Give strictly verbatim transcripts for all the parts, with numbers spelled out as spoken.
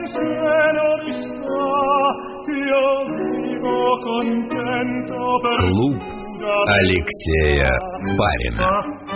Клуб Алексея Барина.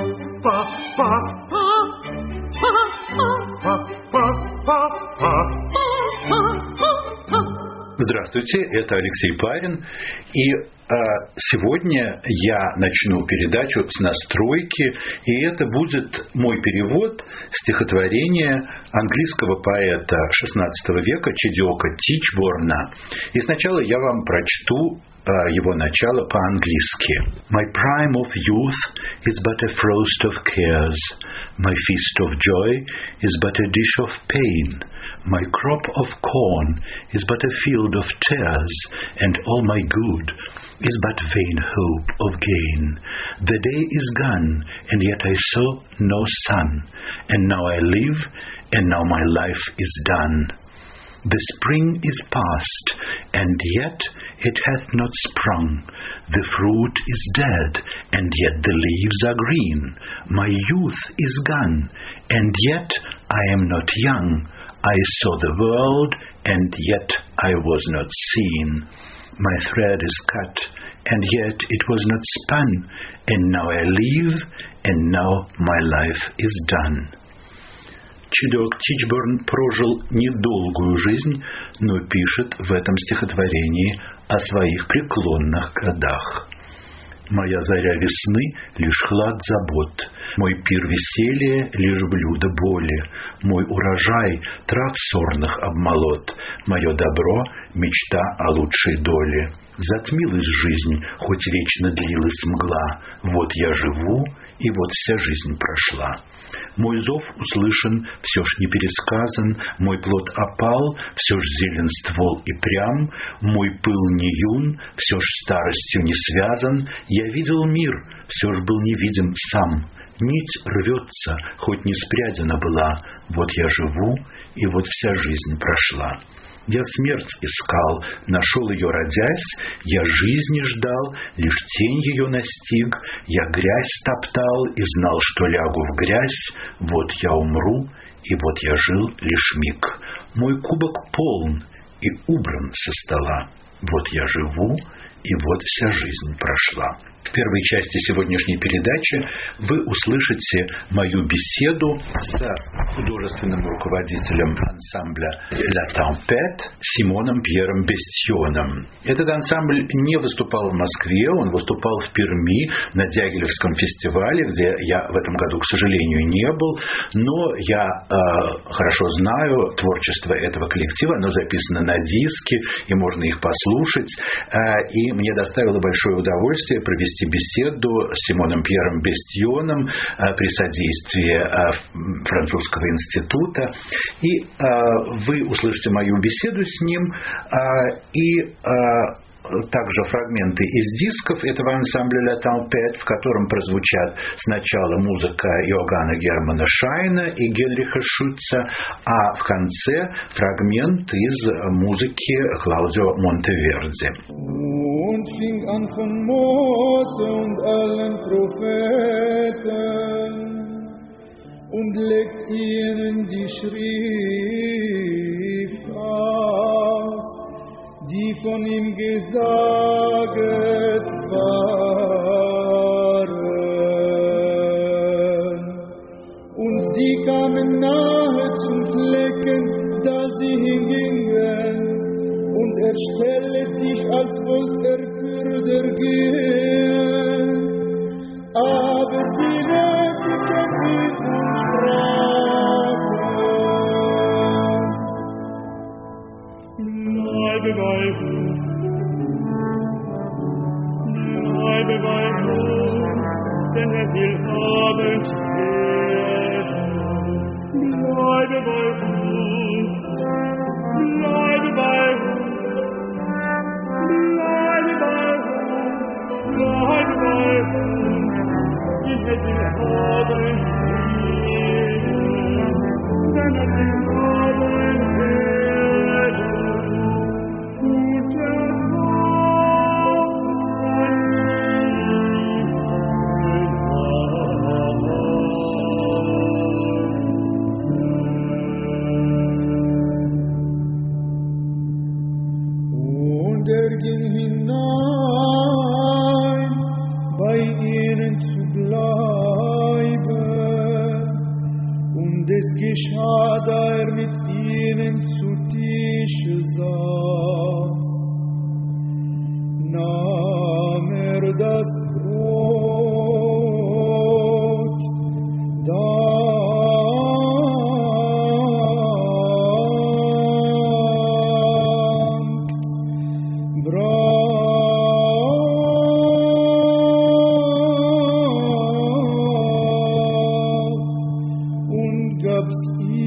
Здравствуйте, это Алексей Барин, и э, сегодня я начну передачу с настройки, и это будет мой перевод стихотворения английского поэта шестнадцатого века Чидиока Тичборна. И сначала я вам прочту э, его начало по-английски. My prime of youth is but a frost of cares, my feast of joy is but a dish of pain. My crop of corn is but a field of tares, and all my good is but vain hope of gain. The day is gone, and yet I saw no sun, and now I live, and now my life is done. The spring is past, and yet it hath not sprung. The fruit is dead, and yet the leaves are green. My youth is gone, and yet I am not young. I saw the world, and yet I was not seen. My thread is cut, and yet it was not spun. And now I live, and now my life is done. Чидиок Тичборн прожил недолгую жизнь, но пишет в этом стихотворении о своих преклонных годах. Моя заря весны — лишь хлад забот, мой пир веселья — лишь блюдо боли, мой урожай — трав сорных обмолот, мое добро — мечта о лучшей доле. Затмилась жизнь, хоть вечно длилась мгла, вот я живу, и вот вся жизнь прошла. Мой зов услышан, все ж не пересказан, мой плод опал, все ж зелен ствол и прям, мой пыл не юн, все ж старостью не связан, я видел мир, все ж был невидим сам. Нить рвется, хоть не спрядена была, вот я живу, и вот вся жизнь прошла. Я смерть искал, нашел ее родясь, я жизни ждал, лишь тень ее настиг, я грязь топтал и знал, что лягу в грязь, вот я умру, и вот я жил лишь миг. Мой кубок полн и убран со стола, вот я живу, и вот вся жизнь прошла. В первой части сегодняшней передачи вы услышите мою беседу с художественным руководителем ансамбля «La Tempête» Симоном Пьером Бестьоном. Этот ансамбль не выступал в Москве, он выступал в Перми на Дягилевском фестивале, где я в этом году, к сожалению, не был, но я э, хорошо знаю творчество этого коллектива, оно записано на диске, и можно их послушать, э, и мне доставило большое удовольствие провести беседу с Симоном Пьером Бестьоном при содействии французского института. И вы услышите мою беседу с ним и также фрагменты из дисков этого ансамбля «La Tempête», в котором прозвучат сначала музыка Иоганна Германа Шайна и Гельриха Шутца, а в конце фрагмент из музыки Клаудио Монтеверди. Und fing an von Mose und allen Propheten und legt ihnen die Schrift aus, die von ihm gesaget waren. Und sie kamen nahe zum Flecken, da sie hingingen, und er stellt sich, als wollte er fürder gehen. Aber die Nötigen mit uns sprachen: Bleibe bei uns, bleibe bei uns, denn er will Abend werden. Bleibe bei uns, bleibe bei uns. Und es geschah, da er mit ihnen zu Tische saß, nahm er das Brot, dankt, brach und gab's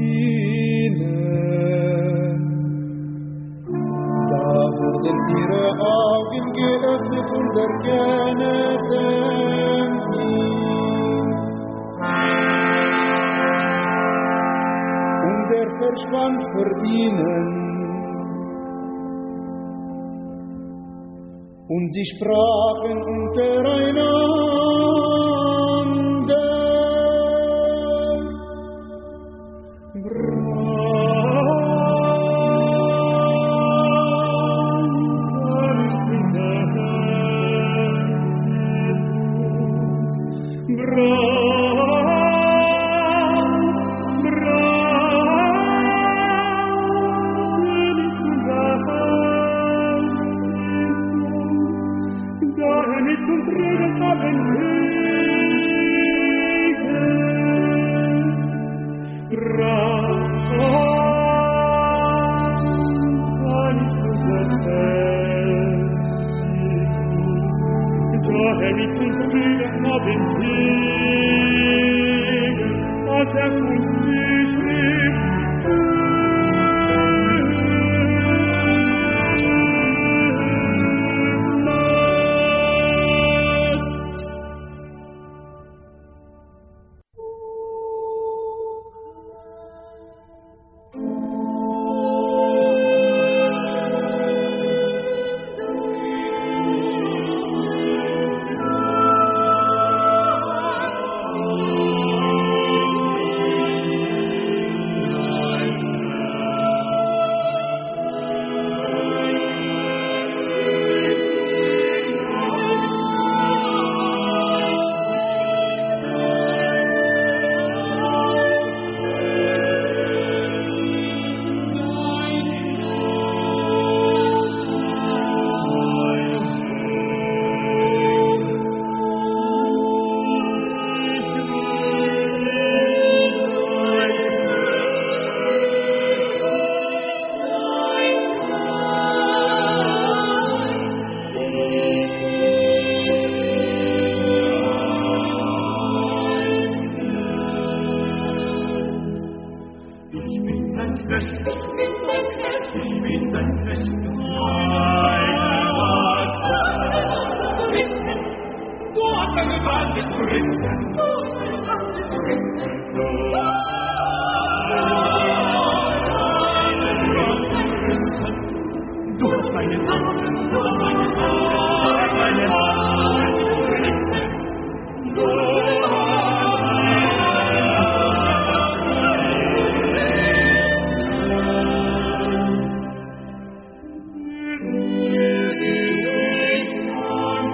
ihnen. Da wurden ihre Augen geöffnet und erkannten ihn. Und er verschwand vor ihnen. Und sie sprachen untereinander.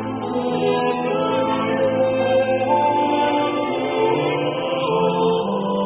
Oh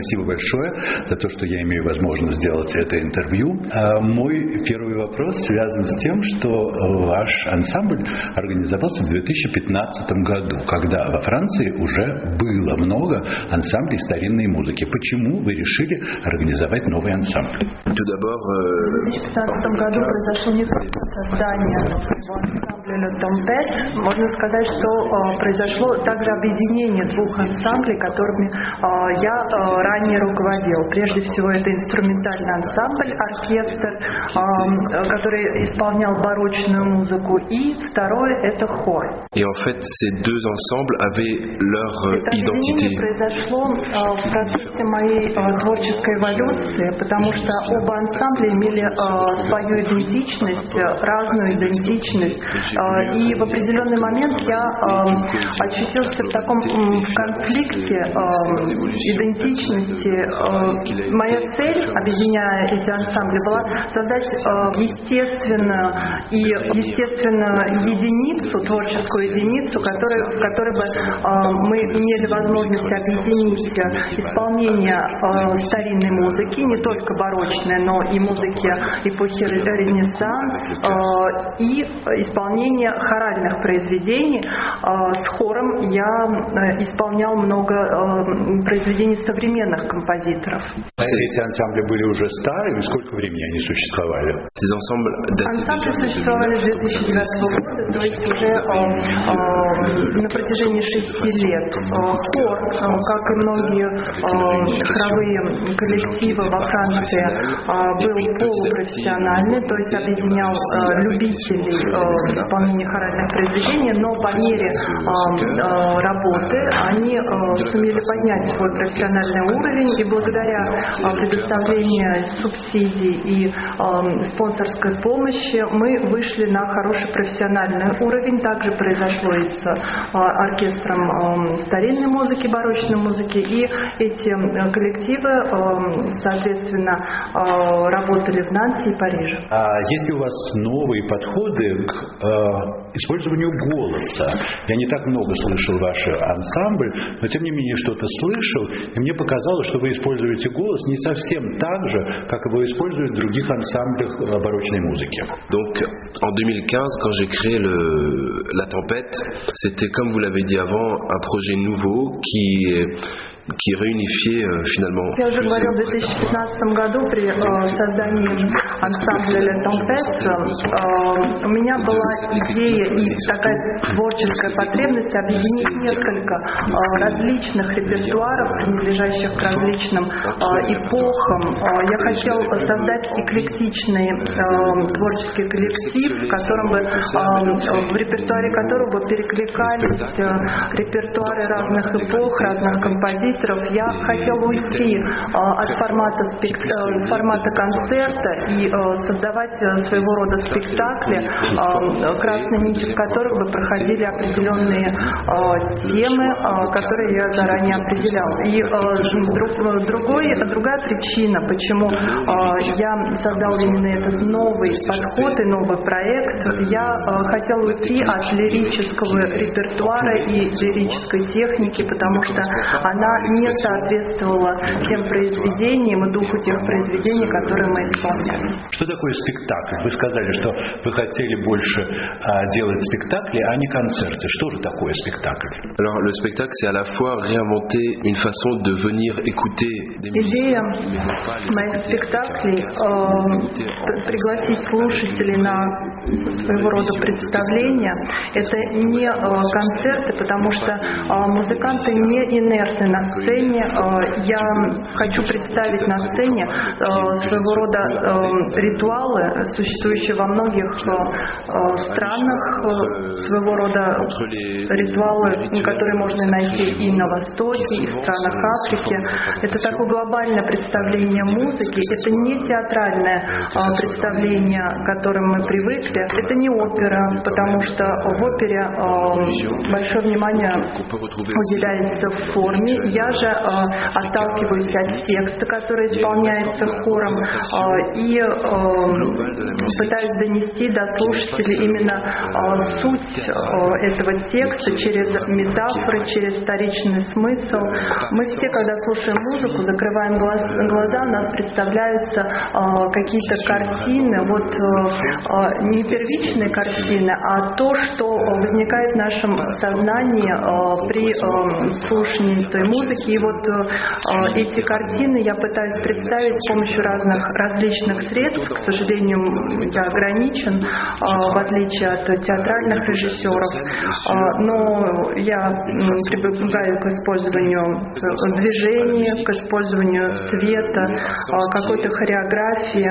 Спасибо большое за то, что я имею возможность сделать это интервью. Мой первый вопрос связан с тем, что ваш ансамбль организовался в две тысячи пятнадцатом году, когда во Франции уже было много ансамблей старинной музыки. Почему вы решили организовать новый ансамбль? В две тысячи пятнадцатом году произошло не создание ансамбля Le Tempête. Можно сказать, что э, произошло также объединение двух ансамблей, которыми э, я э, ранее руководил. Прежде всего, это инструментальный ансамбль, оркестр, э, который исполнял барочную музыку, и второе — это хор. Et en fait, ces deux ensembles avaient leur Это identité. объединение произошло э, в процессе моей э, творческой эволюции, потому что оба ансамбля имели э, свою идентичность, разную идентичность, э, и в определенный момент я э, очутился в таком э, в конфликте э, идентичности. Э, моя цель, объединяя эти ансамбли, была создать э, естественную и естественную единицу, творческую единицу, которой, в которой бы э, мы имели возможность объединить исполнение э, старинной музыки, не только барочной, но и музыки эпохи Ренессанс, э, и исполнение хоральных произведений. Э, с хором я э, исполнял много э, произведений современных композиторов. Эти ансамбли были уже старыми? Сколько времени они существовали? Ces ensembles datent Ансамбли déjà de существовали с две тысячи девятого года, то есть уже э, э, на протяжении шести лет. Э, хор, э, как и многие э, хоровые коллективы во Франции, э, был полупрофессиональный, то есть объединял э, любителей э, исполнения хоральных произведений, но по мере э, э, работы они э, сумели поднять свой профессиональный уровень, и благодаря э, предоставлению субсидий и э, спонсорской помощи мы вышли на хороший профессиональный уровень. Также произошло и с э, оркестром э, старинной музыки, барочной музыки, и эти э, коллективы, э, соответственно, э, работали в Нанте и Париже. А есть ли у вас новые подходы к э, использованию голоса? Я не так много слышал ваш ансамбль, но тем не менее что-то слышал, и мне показалось, что вы используете голос не совсем так же, как его используют в других ансамблях барочной музыки. Donc, en deux mille quinze, quand j'ai créé le, la Tempête, c'était, comme vous l'avez dit avant, un projet nouveau qui qui réunifiait euh, finalement. Я уже говорил, в две тысячи пятнадцатом году при э, создании ансамбля Le Tempête э, у меня была идея и такая творческая потребность объединить несколько э, различных репертуаров, принадлежащих к различным э, эпохам. Э, я хотел создать эклектичный э, творческий коллектив, в котором бы, э, в репертуаре которого бы перекликались э, репертуары разных эпох, разных композиторов. Я хотела уйти э, от формата, спект... э, формата концерта и э, создавать э, своего рода спектакли, э, красной нитью которых бы проходили определенные э, темы, э, которые я заранее определял. И э, друг, другой, другая причина, почему э, я создал именно этот новый подход и новый проект, я э, хотела уйти от лирического репертуара и лирической техники, потому что она не соответствовала тем произведениям и духу тех произведений, которые мы исполняли. Что такое спектакль? Вы сказали, что вы хотели больше а, делать спектакли, а не концерты. Что же такое спектакль? Alors, le spectacle, c'est à la fois réinventer une façon de venir écouter des Идея musiciens, моих спектаклей э, пригласить слушателей на своего рода представления. Это не э, концерты, потому что э, музыканты не инертны на сцене. Э, я хочу представить на сцене э, своего рода э, ритуалы, существующие во многих э, странах, э, своего рода ритуалы, которые можно найти и на Востоке, и в странах Африки. Это такое глобальное представление музыки. Это не театральное э, представление, к которым мы привыкли. Это не опера, потому что в опере э, большое внимание уделяется форме. Я я же отталкиваюсь от текста, который исполняется хором, и пытаюсь донести до слушателей именно суть этого текста через метафоры, через вторичный смысл. Мы все, когда слушаем музыку, закрываем глаза, у нас представляются какие-то картины, вот не первичные картины, а то, что возникает в нашем сознании при слушании той музыки. И вот эти картины я пытаюсь представить с помощью разных различных средств. К сожалению, я ограничен, в отличие от театральных режиссеров, но я прибегаю к использованию движения, к использованию света, какой-то хореографии,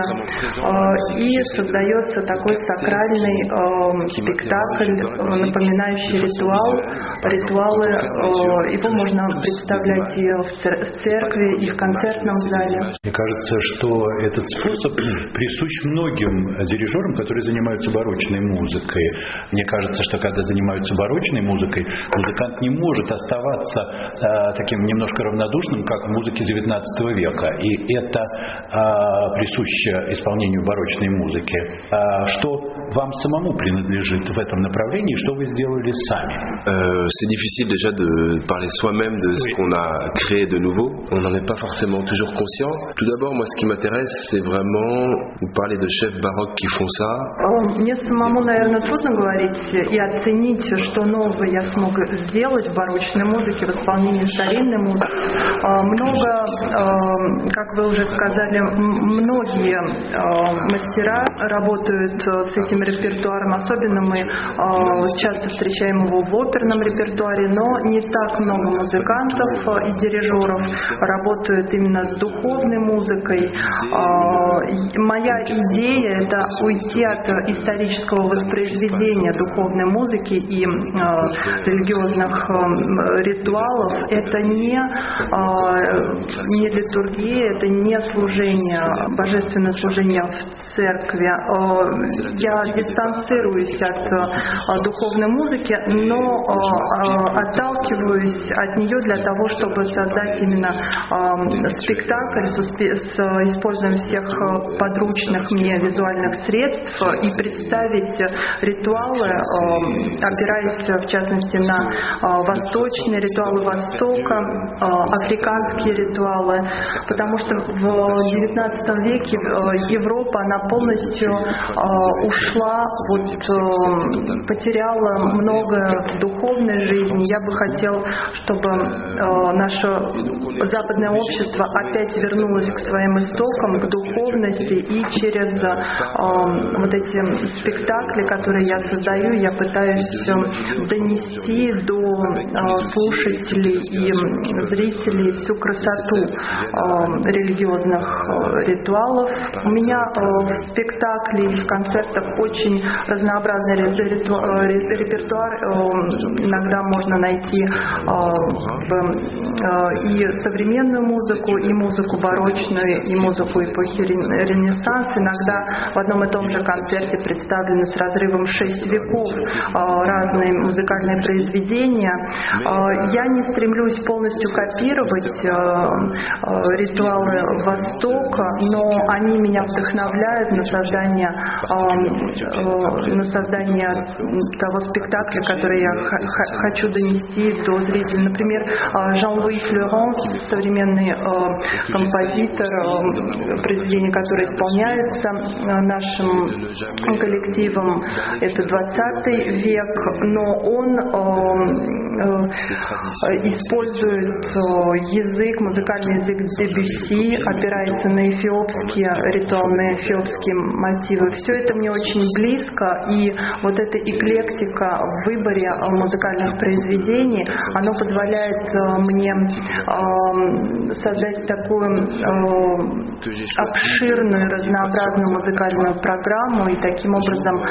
и создается такой сакральный спектакль, напоминающий ритуал. Ритуалы, его можно представлять и в церкви, и в концертном зале. Мне кажется, что этот способ присущ многим дирижерам, которые занимаются барочной музыкой. Мне кажется, что когда занимаются барочной музыкой, музыкант не может оставаться э, таким немножко равнодушным, как в музыке девятнадцатого века. И это э, присуще исполнению барочной музыки. Э, что вам самому принадлежит в этом направлении, что вы сделали сами? Euh, c'est difficile déjà de parler soi-même de ce oui. qu'on a créé de nouveau. On n'en est pas forcément toujours conscient. Tout d'abord, moi, ce qui m'intéresse, c'est vraiment vous parler de chefs baroques qui font ça. Мне самому, наверное, трудно говорить и оценить, что нового я смог сделать в барочной музыке, в исполнении старинной музыки. Много, как вы уже сказали, многие мастера работают с этим репертуаром. Особенно мы часто встречаем его в оперном репертуаре, но не так много музыкантов и дирижеров работают именно с духовной музыкой. Моя идея – это уйти от исторического воспроизведения духовной музыки и религиозных ритуалов. Это не, не литургия, это не служение, божественное служение в церкви. Я дистанцируюсь от духовной музыки, но отталкиваюсь от нее для того, чтобы создать именно спектакль с использованием всех подручных мне визуальных средств и представить ритуалы, опираясь в частности на восточные ритуалы Востока, африканские ритуалы, потому что в девятнадцатом веке Европа, она полностью ушла, вот, потеряла много духовной жизни. Я бы хотел, чтобы наше западное общество опять вернулось к своим истокам, к духовности, и через вот эти спектакли, которые я создаю, я пытаюсь донести до слушателей и зрителей всю красоту религиозных ритуалов. У меня в спектакле и в концертах очень разнообразный репертуар. Иногда можно найти и современную музыку, и музыку барочную, и музыку эпохи Ренессанса. Иногда в одном и том же концерте представлены с разрывом в шесть веков разные музыкальные произведения. Я не стремлюсь полностью копировать ритуалы Востока, но они меня вдохновляют на создание, на создание того спектакля, который я хочу донести до зрителей. Например, Жан-Луи Флюранс, современный композитор, произведение, которое исполняется нашим коллективом, это двадцатый век, но он использует язык, музыкальный язык Дебюсси, опирается на эфиопские ритуалы, на эфиопские мотивы. Все это мне очень близко, и вот эта эклектика в выборе музыкальных произведений, оно позволяет мне создать такую обширную, разнообразную музыкальную программу и таким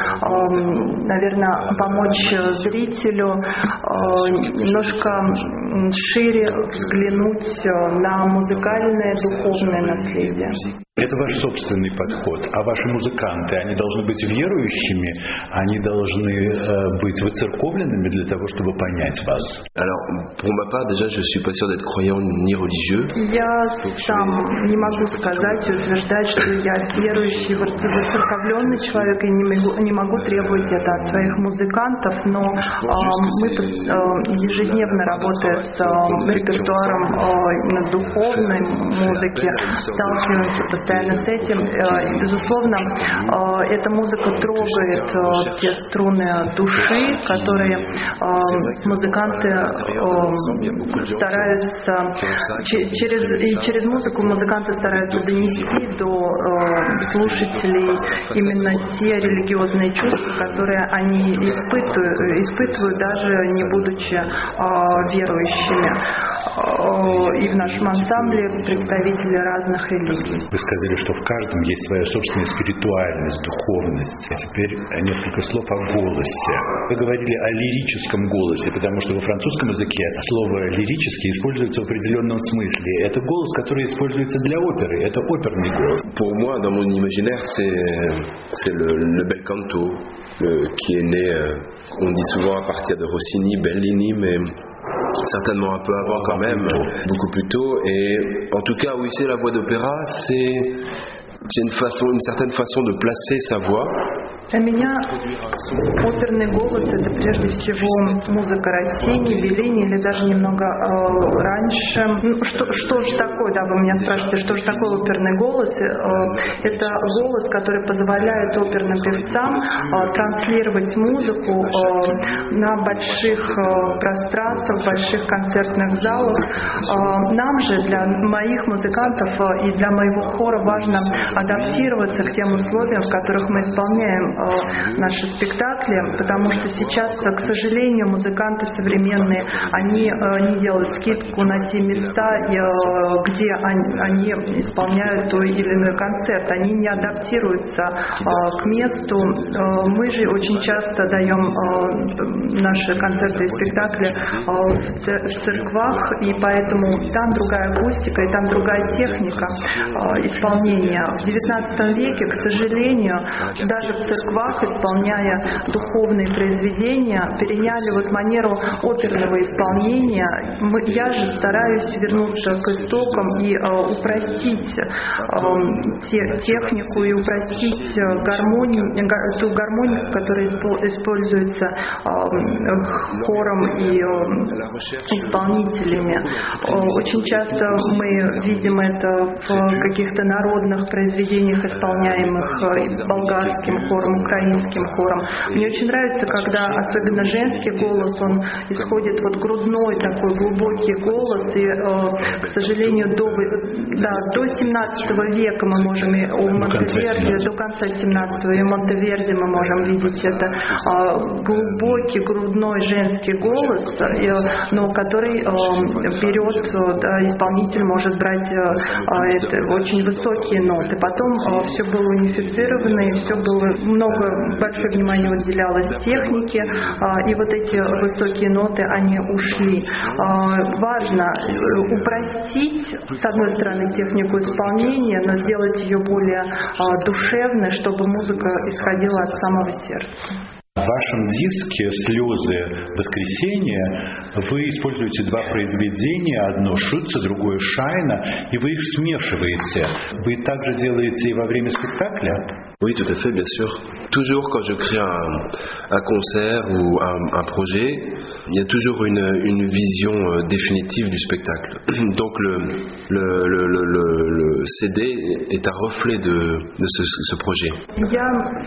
образом, наверное, помочь зрителю немножко шире взглянуть на музыкальное, духовное наследие. Это ваш собственный подход. А ваши музыканты, они должны быть верующими, они должны э, быть выцерковленными для того, чтобы понять вас. Alors, pour ma part, déjà, je suis pas sûr d'être croyant ni religieux. Я сам не могу сказать и утверждать, что я верующий, выцерковленный человек, и не могу, не могу требовать это от своих музыкантов, но э, мы э, ежедневно, работая с э, репертуаром э, духовной музыки, сталкиваемся постоянно с этим. И, безусловно, эта музыка трогает те струны души, которые музыканты стараются через, и через музыку музыканты стараются донести до слушателей именно те религиозные чувства, которые они испытывают, испытывают даже не будучи верующими. И в нашем ансамбле представители разных религий. Вы сказали, что в каждом есть своя собственная спиритуальность, духовность. А теперь несколько слов о голосе. Вы говорили о лирическом голосе, потому что во французском языке слово «лирический» используется в определенном смысле. Это голос, который используется для оперы. Это оперный голос. Pour moi, dans mon imaginaire, c'est, c'est le, le bel canto le, qui est né, euh, on dit souvent à partir de Rossini, Bellini, mais certainement un peu avant quand même, beaucoup plus tôt. Et en tout cas, oui, c'est la voix d'opéra, c'est, c'est une façon, une certaine façon de placer sa voix. Для меня оперный голос — это прежде всего музыка Россини, Беллини или даже немного э, раньше. Ну, что, что же такое, да, вы меня спрашиваете, что же такое оперный голос? Э, это голос, который позволяет оперным певцам э, транслировать музыку э, на больших э, пространствах, больших концертных залах. Э, нам же, для моих музыкантов э, и для моего хора важно адаптироваться к тем условиям, в которых мы исполняем наши спектакли, потому что сейчас, к сожалению, музыканты современные, они не делают скидку на те места, где они исполняют той или иной концерт, они не адаптируются к месту. Мы же очень часто даем наши концерты и спектакли в церквах, и поэтому там другая акустика, и там другая техника исполнения. В девятнадцатом веке, к сожалению, даже в церквах, исполняя духовные произведения, переняли вот манеру оперного исполнения. Мы, я же стараюсь вернуться к истокам и э, упростить э, те, технику и упростить гармонию, ту гармонию, которая используется э, хором и э, исполнителями. Очень часто мы видим это в каких-то народных произведениях, исполняемых э, болгарским хором, украинским хором. Мне очень нравится, когда особенно женский голос, он исходит вот грудной такой глубокий голос, и, э, к сожалению, до, да, до семнадцатого века мы можем и у Монтеверди, до конца семнадцатого и Монтеверди мы можем видеть это э, глубокий грудной женский голос, э, но который э, берет, да, исполнитель может брать э, это, очень высокие ноты. Потом э, все было унифицировано, и все было много, большое внимание уделялось технике, и вот эти высокие ноты, они ушли. Важно упростить, с одной стороны, технику исполнения, но сделать ее более душевной, чтобы музыка исходила от самого сердца. В вашем диске «Слезы воскресенья» вы используете два произведения, одно Шутца, другое Шайна, и вы их смешиваете. Вы так же делаете и во время спектакля? Oui, tout à fait, bien sûr. Toujours quand je crée un, un concert ou un, un projet, il y a toujours une, une vision euh, définitive du spectacle. Donc le, le, le, le, le, le C D est un reflet de, de ce, ce projet. Я,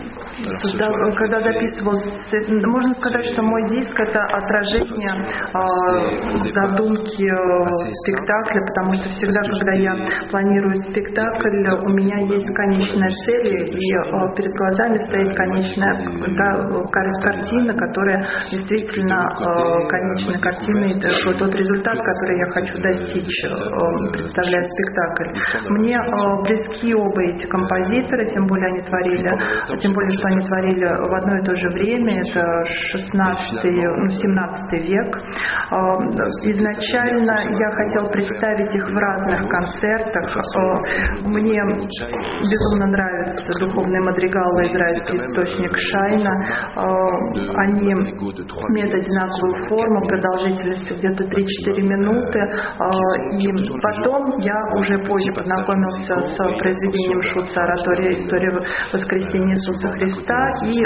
когда записывал, можно сказать, что мой диск — это отражение э, задумки э, спектакля, потому что всегда, когда я планирую спектакль, у меня есть конечная цель, и перед глазами стоит конечная картина, которая действительно конечная картина, это тот результат, который я хочу достичь, представляя спектакль. Мне близки оба эти композитора, тем более они творили, тем более, что они творили в одно и то же время, это шестнадцатый, ну, семнадцатый век. Изначально я хотела представить их в разных концертах. Мне безумно нравятся духовные мадригалы, израильский источник Шайна. Они имеют одинаковую форму, продолжительностью где-то три-четыре минуты. И потом я уже позже познакомился с произведением Шутца «Оратория. История воскресения Иисуса Христа». И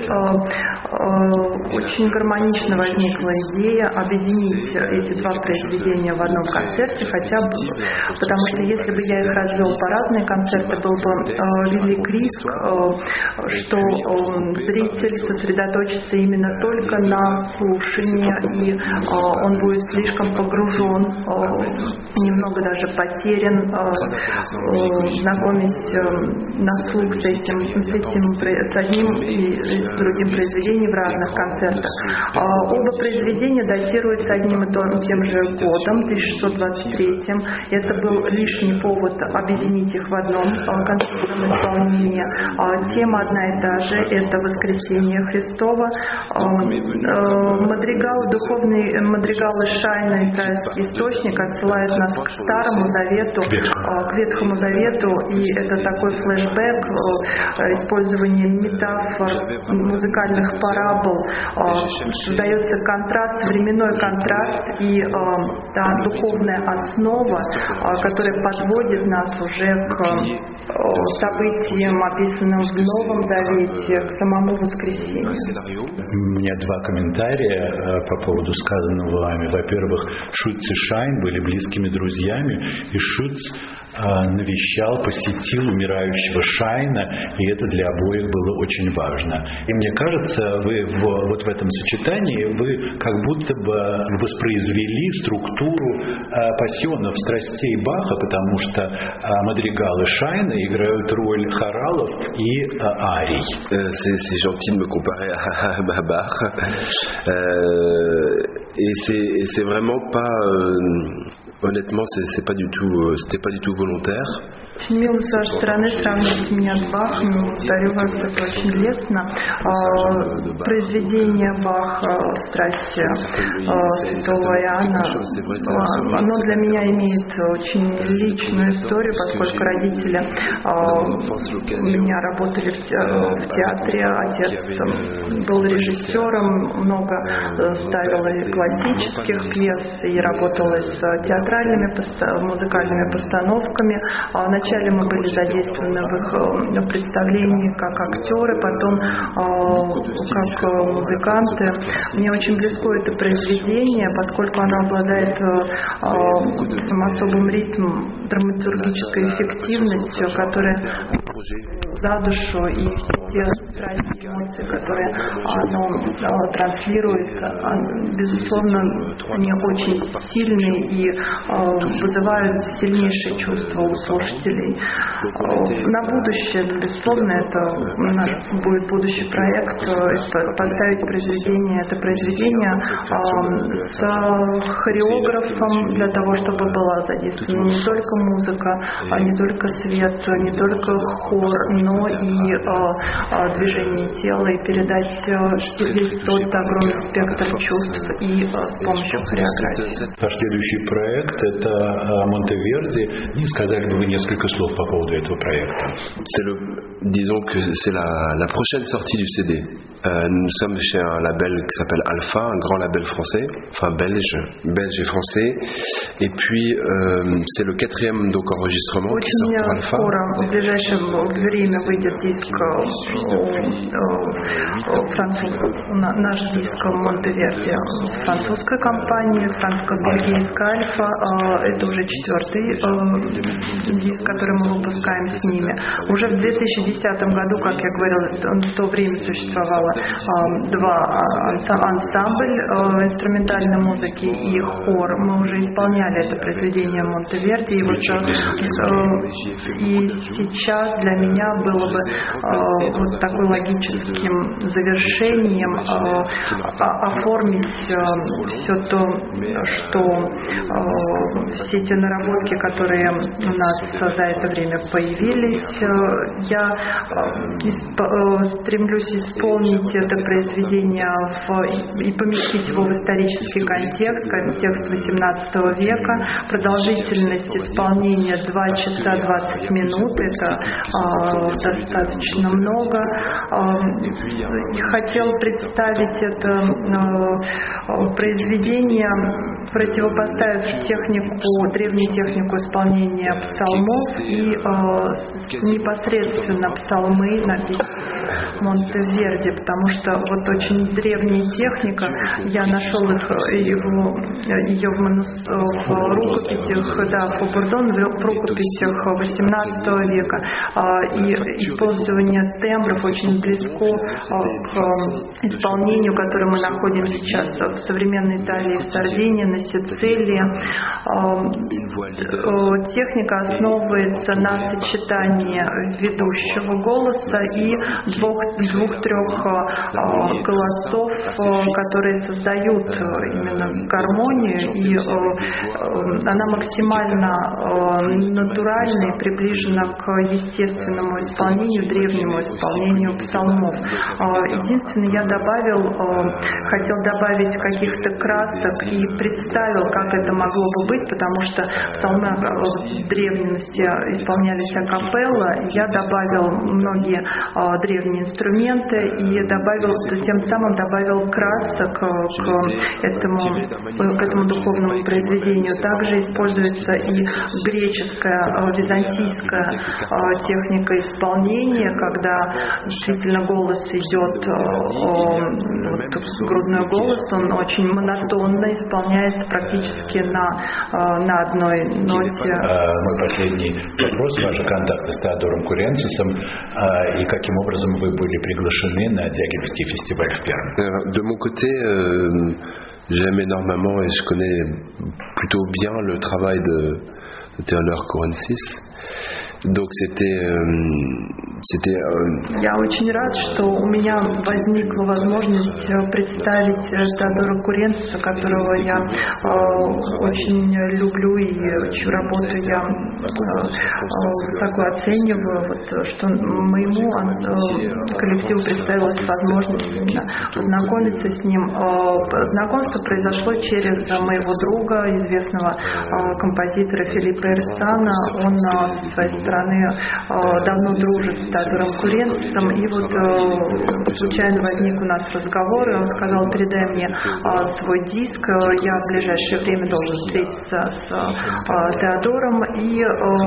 очень гармонично возникла идея объединить эти два произведения в одном концерте, хотя бы, потому что если бы я их развел по разные концерты, был бы э, велик риск, э, что э, зритель сосредоточится именно только на слушании, и э, он будет слишком погружен, э, немного даже потерян, э, э, знакомясь э, на слух с этим, с этим, с одним и с другим произведением в разных концертах. Э, оба произведения датируются одним и тем же годом, тысяча шестьсот двадцать третьим. Это был лишний повод объединить их в одном концертном исполнении. Тема одна и та же, это воскресение Христово. Мадригал, духовный мадригал Шайна, израильский источник, отсылает нас к Старому Завету, к Ветхому Завету, и это такой флешбэк, использование метафор, музыкальных парабол, создается контраст, временной контраст и та духовная основа, которая подводит нас уже к событиям, описанным в Новом Завете, к самому воскресению. У меня два комментария по поводу сказанного вами. Во-первых, Шутц и Шайн были близкими друзьями, и Шутц навещал, посетил умирающего Шайна, и это для обоих было очень важно. И мне кажется, вы в, вот в этом сочетании вы как будто бы воспроизвели структуру а, пассионов, страстей Баха, потому что а, мадригалы Шайна играют роль хоралов и а, арий. C'est, c'est gentil de me comparer à, à Bach. Euh, et, c'est, et c'est vraiment pas... Euh, honnêtement, c'est, c'est pas du tout, c'était pas du tout volontaire. Очень мило с вашей стороны сравнивать меня с Бахом, повторю вас, это очень лестно. Произведение Баха «Страсти святого Иоанна», оно для меня имеет очень личную историю, поскольку родители у меня работали в театре, отец был режиссером, много ставил классических пьес и работал с театральными, музыкальными постановками. Вначале мы были задействованы в их представлении как актеры, потом как музыканты. Мне очень близко это произведение, поскольку оно обладает особым ритмом, драматургической эффективностью, которая за душу, и все те страсти и эмоции, которые оно транслирует, безусловно, они очень сильные и вызывают сильнейшие чувства у слушателей. На будущее, безусловно, это наш будет будущий проект, поставить произведение, это произведение с хореографом для того, чтобы была задействована не только музыка, а не только свет, не только хор, но и движение тела, и передать весь тот огромный спектр чувств и с помощью хореографии. Ваш следующий проект – это Монтеверди. Не сказали бы вы несколько слов по поводу этого проекта? C'est le, disons que c'est la, la prochaine sortie du C D. Euh, nous sommes chez un label qui s'appelle Alpha, un grand label français, enfin belge, belge et français. Et puis euh, c'est le quatrième donc enregistrement qui sort pour Alpha. Скоро, в ближайшее время выйдет диск француз, наш диск Монтеверди, французской компании, франко-бельгийская Альфа. Это уже четвертый диск, который мы выпускаем. выпускаем с ними. Уже в две тысячи десятом году, как я говорила, в то время существовало два ансамбль инструментальной музыки и хор. Мы уже исполняли это произведение Монтеверди. И, вот, и сейчас для меня было бы вот такой логическим завершением оформить все то, что все те наработки, которые у нас за это время появились, я стремлюсь исполнить это произведение в, и поместить его в исторический контекст, контекст восемнадцатого века. Продолжительность исполнения два часа двадцать минут, это э, достаточно много. Э, хотел представить это э, произведение, противопоставив технику, древнюю технику исполнения псалмов и э, непосредственно псалмы, написанные Монтеверди, потому что вот очень древняя техника, я нашел их, его, ее в, манус, в рукописях, да, в Бурдон, в рукописях восемнадцатого века, и использование тембров очень близко к исполнению, которое мы находим сейчас в современной Италии, в Сардинии, на Сицилии. Техника основывается на сочетании ведущего голоса и двух-трех голосов, которые создают именно гармонию, и она максимально натуральна и приближена к естественному исполнению, древнему исполнению псалмов. Единственное, я добавил, хотел добавить каких-то красок и представил, как это могло бы быть, потому что псалмы в древности исполнялись акапелла. Я добавил многие древние инструменты и добавил, тем самым добавил красок к этому, к этому духовному произведению. Также используется и греческая, византийская техника исполнения, когда действительно голос идет, вот, грудной голос, он очень монотонно исполняется практически на, на одной ноте. Мой последний вопрос. Ваши контакты с Теодором Куренцисом и каким образом вы были приглашены на Дягилевский фестиваль в Пермь? De mon côté, euh, j'aime énormément et je connais plutôt bien le travail de, de Theodor Kourencis. Donc c'était, euh, c'était euh... Я очень рад, что у меня возникла возможность представить Теодора Куренциса, которого я э, очень люблю и чью работу я э, высоко оцениваю. Вот, что моему э, коллективу представилась возможность именно познакомиться с ним. Э, знакомство произошло через моего друга, известного э, композитора Филиппа Эрсана. Он э, со своей стороны давно дружит с Теодором Куренцисом, и вот случайно возник у нас разговор, и он сказал: передай мне свой диск, я в ближайшее время должен встретиться с Теодором, и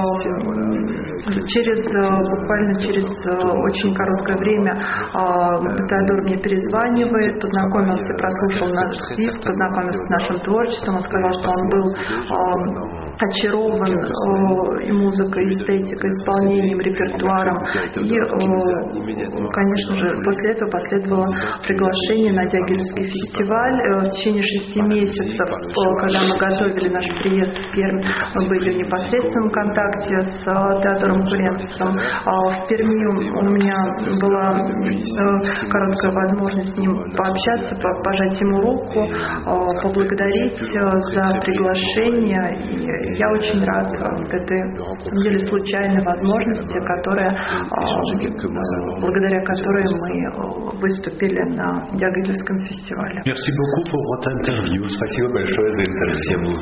через, буквально через очень короткое время Теодор мне перезванивает, познакомился, прослушал наш диск, познакомился с нашим творчеством, он сказал, что он был очарован и музыкой, и эстетикой, исполнением, репертуаром. И, конечно же, после этого последовало приглашение на Дягилевский фестиваль. В течение шести месяцев, когда мы готовили наш приезд в Пермь, мы были в непосредственном контакте с Теодором Куренцисом. В Перми у меня была короткая возможность с ним пообщаться, пожать ему руку, поблагодарить за приглашение. И я очень рад вот этой, на самом деле, случайной возможности, которая, благодаря которой мы выступили на Дягилевском фестивале. Merci beaucoup pour votre interview. Спасибо большое за интервью.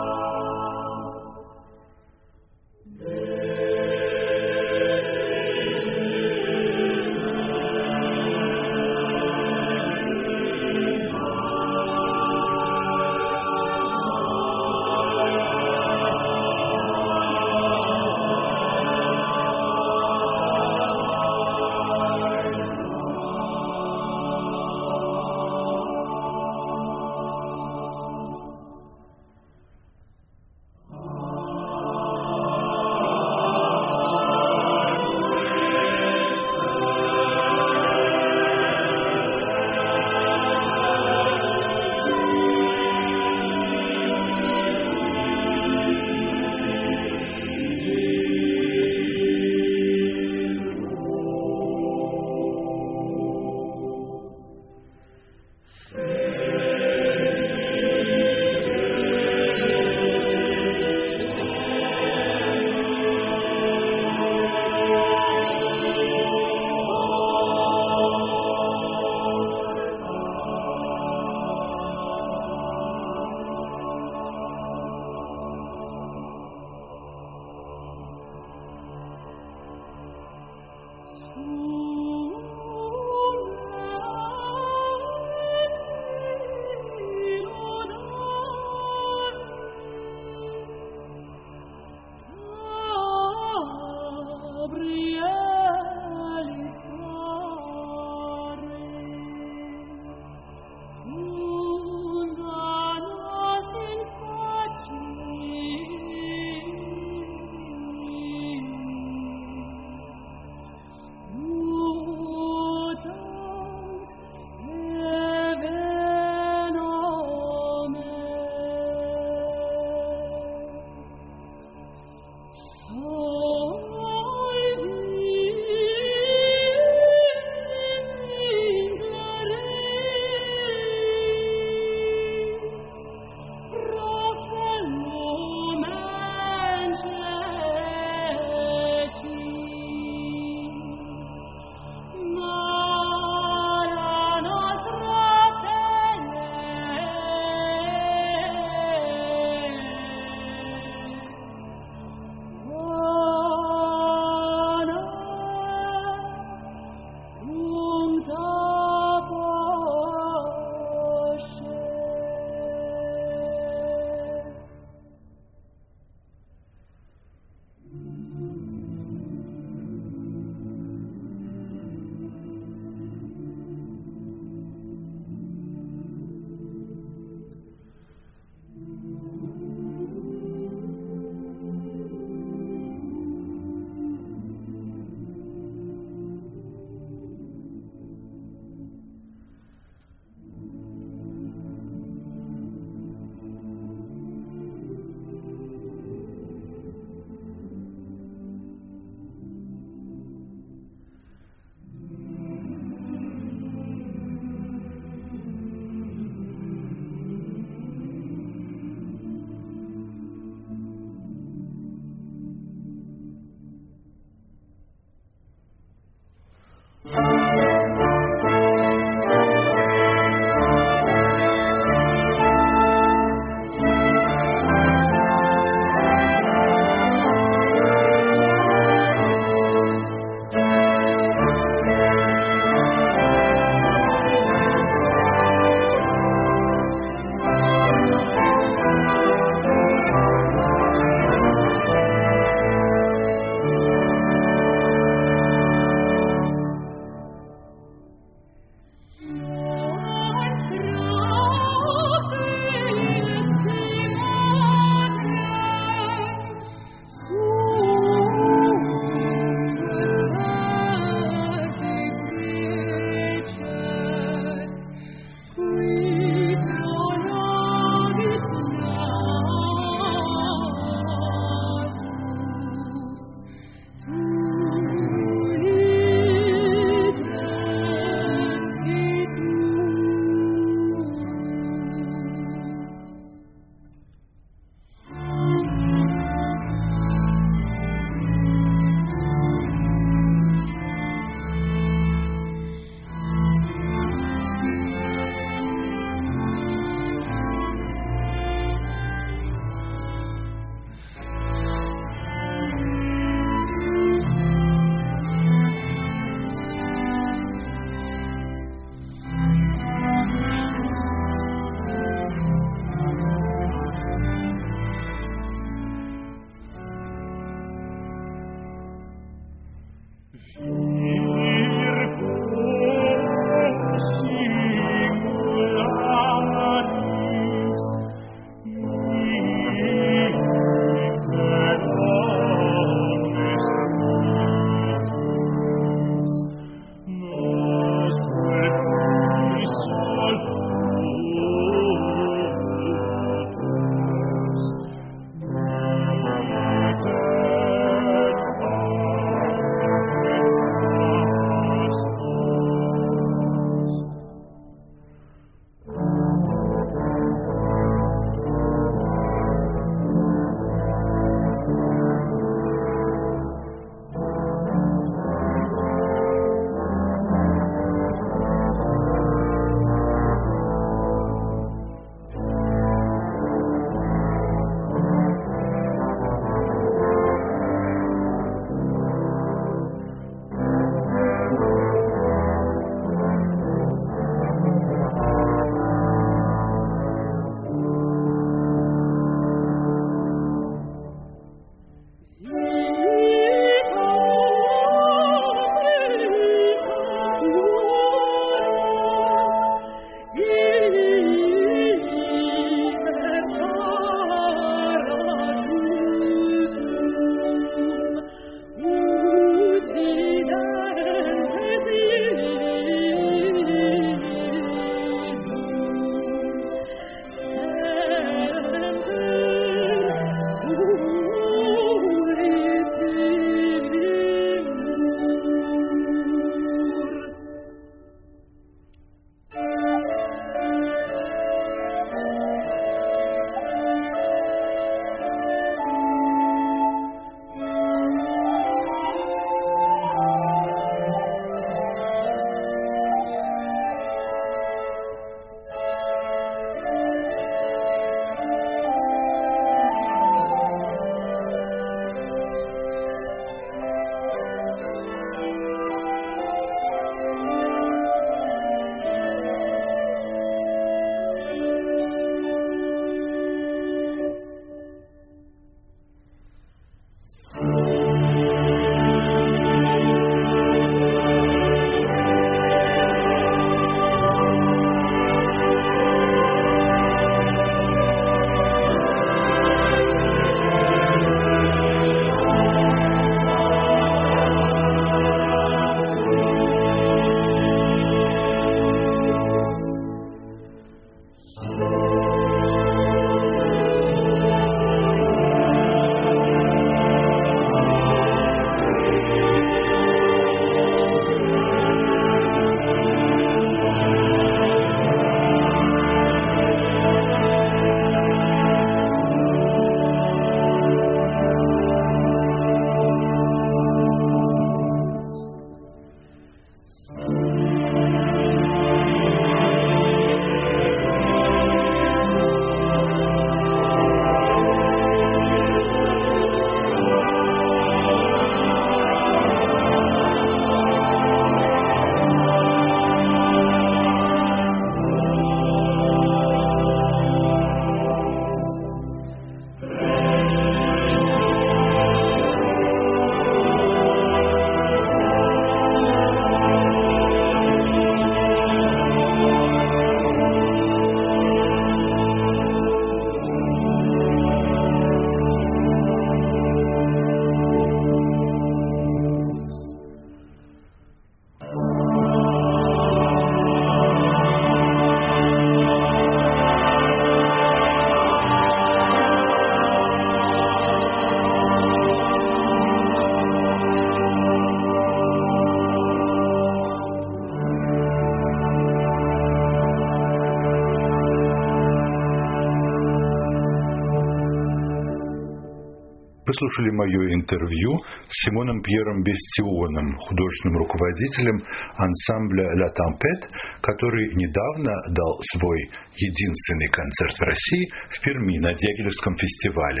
Вы слушали мое интервью с Симоном Пьером Бестионом, художественным руководителем ансамбля «La Tempête», который недавно дал свой единственный концерт в России в Перми на Дягилевском фестивале.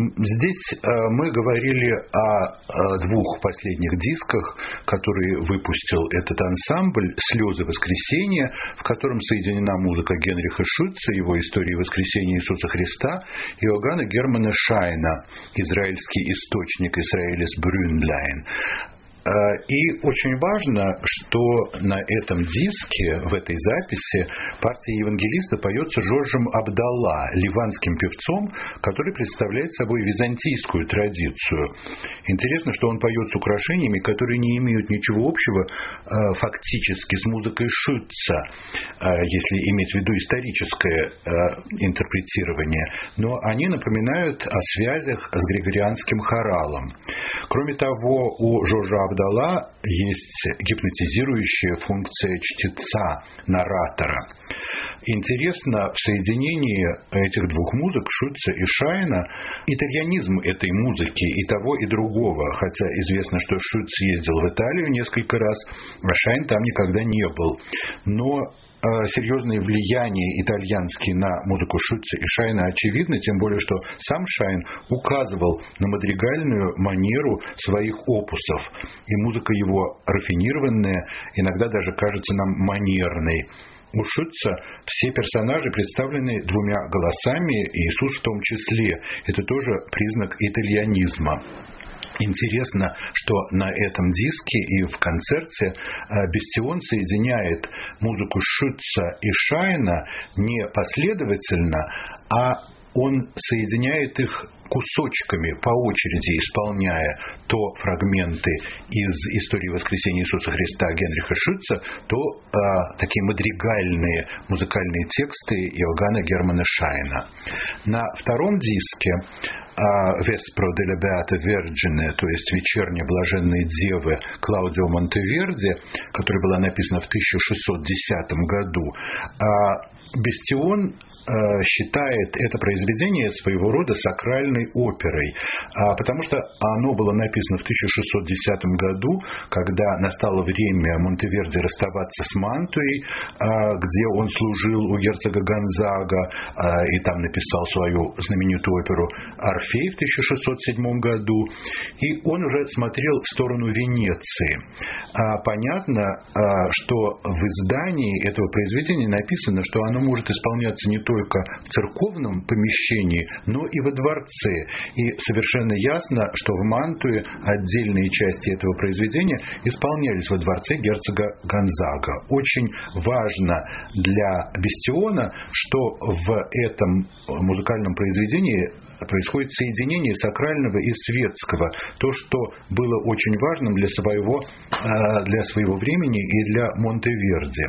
Здесь мы говорили о двух последних дисках, которые выпустил этот ансамбль: «Слезы воскресения», в котором соединена музыка Генриха Шутца, его истории воскресения Иисуса Христа, и Иоганна Германа Шайна, израильский источник Исраэлис Брюнляйн. И очень важно, что на этом диске, в этой записи, партия евангелиста поется Жоржем Абдалла, ливанским певцом, который представляет собой византийскую традицию. Интересно, что он поет с украшениями, которые не имеют ничего общего фактически с музыкой Шутца, если иметь в виду историческое интерпретирование, но они напоминают о связях с григорианским хоралом. Кроме того, у Жоржа Абдалла есть гипнотизирующая функция чтеца, наратора. Интересно в соединении этих двух музык, Шутца и Шайна, итальянизм этой музыки и того, и другого, хотя известно, что Шутц ездил в Италию несколько раз, а Шайн там никогда не был. Но серьезное влияние итальянские на музыку Шутца и Шайна очевидно, тем более, что сам Шайн указывал на мадригальную манеру своих опусов, и музыка его рафинированная, иногда даже кажется нам манерной. У Шутца все персонажи представлены двумя голосами, Иисус в том числе. Это тоже признак итальянизма. Интересно, что на этом диске и в концерте Бестион соединяет музыку Шутца и Шайна не последовательно, а он соединяет их кусочками, по очереди исполняя то фрагменты из истории воскресения Иисуса Христа Генриха Шутца, то а, такие мадригальные музыкальные тексты Иоганна Германа Шайна. На втором диске «Vespro della Beata Vergine», то есть «Вечерние блаженные девы» Клаудио Монтеверди, которая была написана в тысяча шестьсот десятом году, Бестион считает это произведение своего рода сакральной оперой, потому что оно было написано в тысяча шестьсот десятом году, когда настало время Монтеверди расставаться с Мантуей, где он служил у герцога Гонзага, и там написал свою знаменитую оперу «Орфей» в тысяча шестьсот седьмом году, и он уже смотрел в сторону Венеции. Понятно, что в издании этого произведения написано, что оно может исполняться не только в церковном помещении, но и во дворце. И совершенно ясно, что в Мантуе отдельные части этого произведения исполнялись во дворце герцога Гонзага. Очень важно для Бестиона, что в этом музыкальном произведении происходит соединение сакрального и светского. То, что было очень важным для своего, для своего времени и для Монтеверди.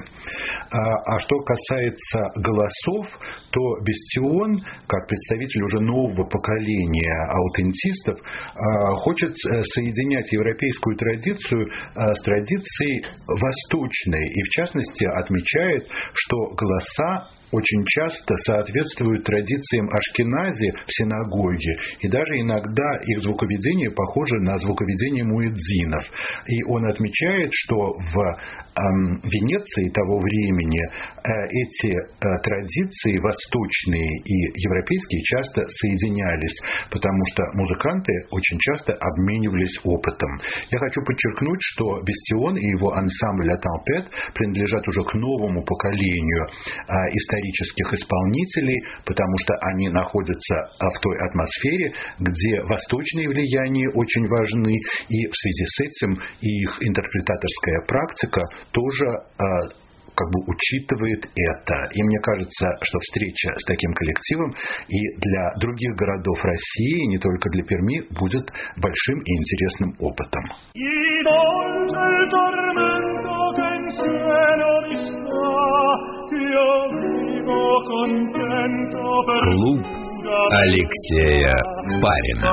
А что касается голосов, то Бестион, как представитель уже нового поколения аутентистов, хочет соединять европейскую традицию с традицией восточной. И, в частности, отмечает, что голоса очень часто соответствуют традициям ашкенази в синагоге, и даже иногда их звуковедение похоже на звуковедение муэдзинов. И он отмечает, что в эм, Венеции того времени э, эти э, традиции восточные и европейские часто соединялись, потому что музыканты очень часто обменивались опытом. Я хочу подчеркнуть, что Бестион и его ансамбль «La Tempête» принадлежат уже к новому поколению э, исторических исторических исполнителей, потому что они находятся в той атмосфере, где восточные влияния очень важны, и в связи с этим их интерпретаторская практика тоже как бы учитывает это. И мне кажется, что встреча с таким коллективом и для других городов России, не только для Перми, будет большим и интересным опытом. Клуб Алексея Барина.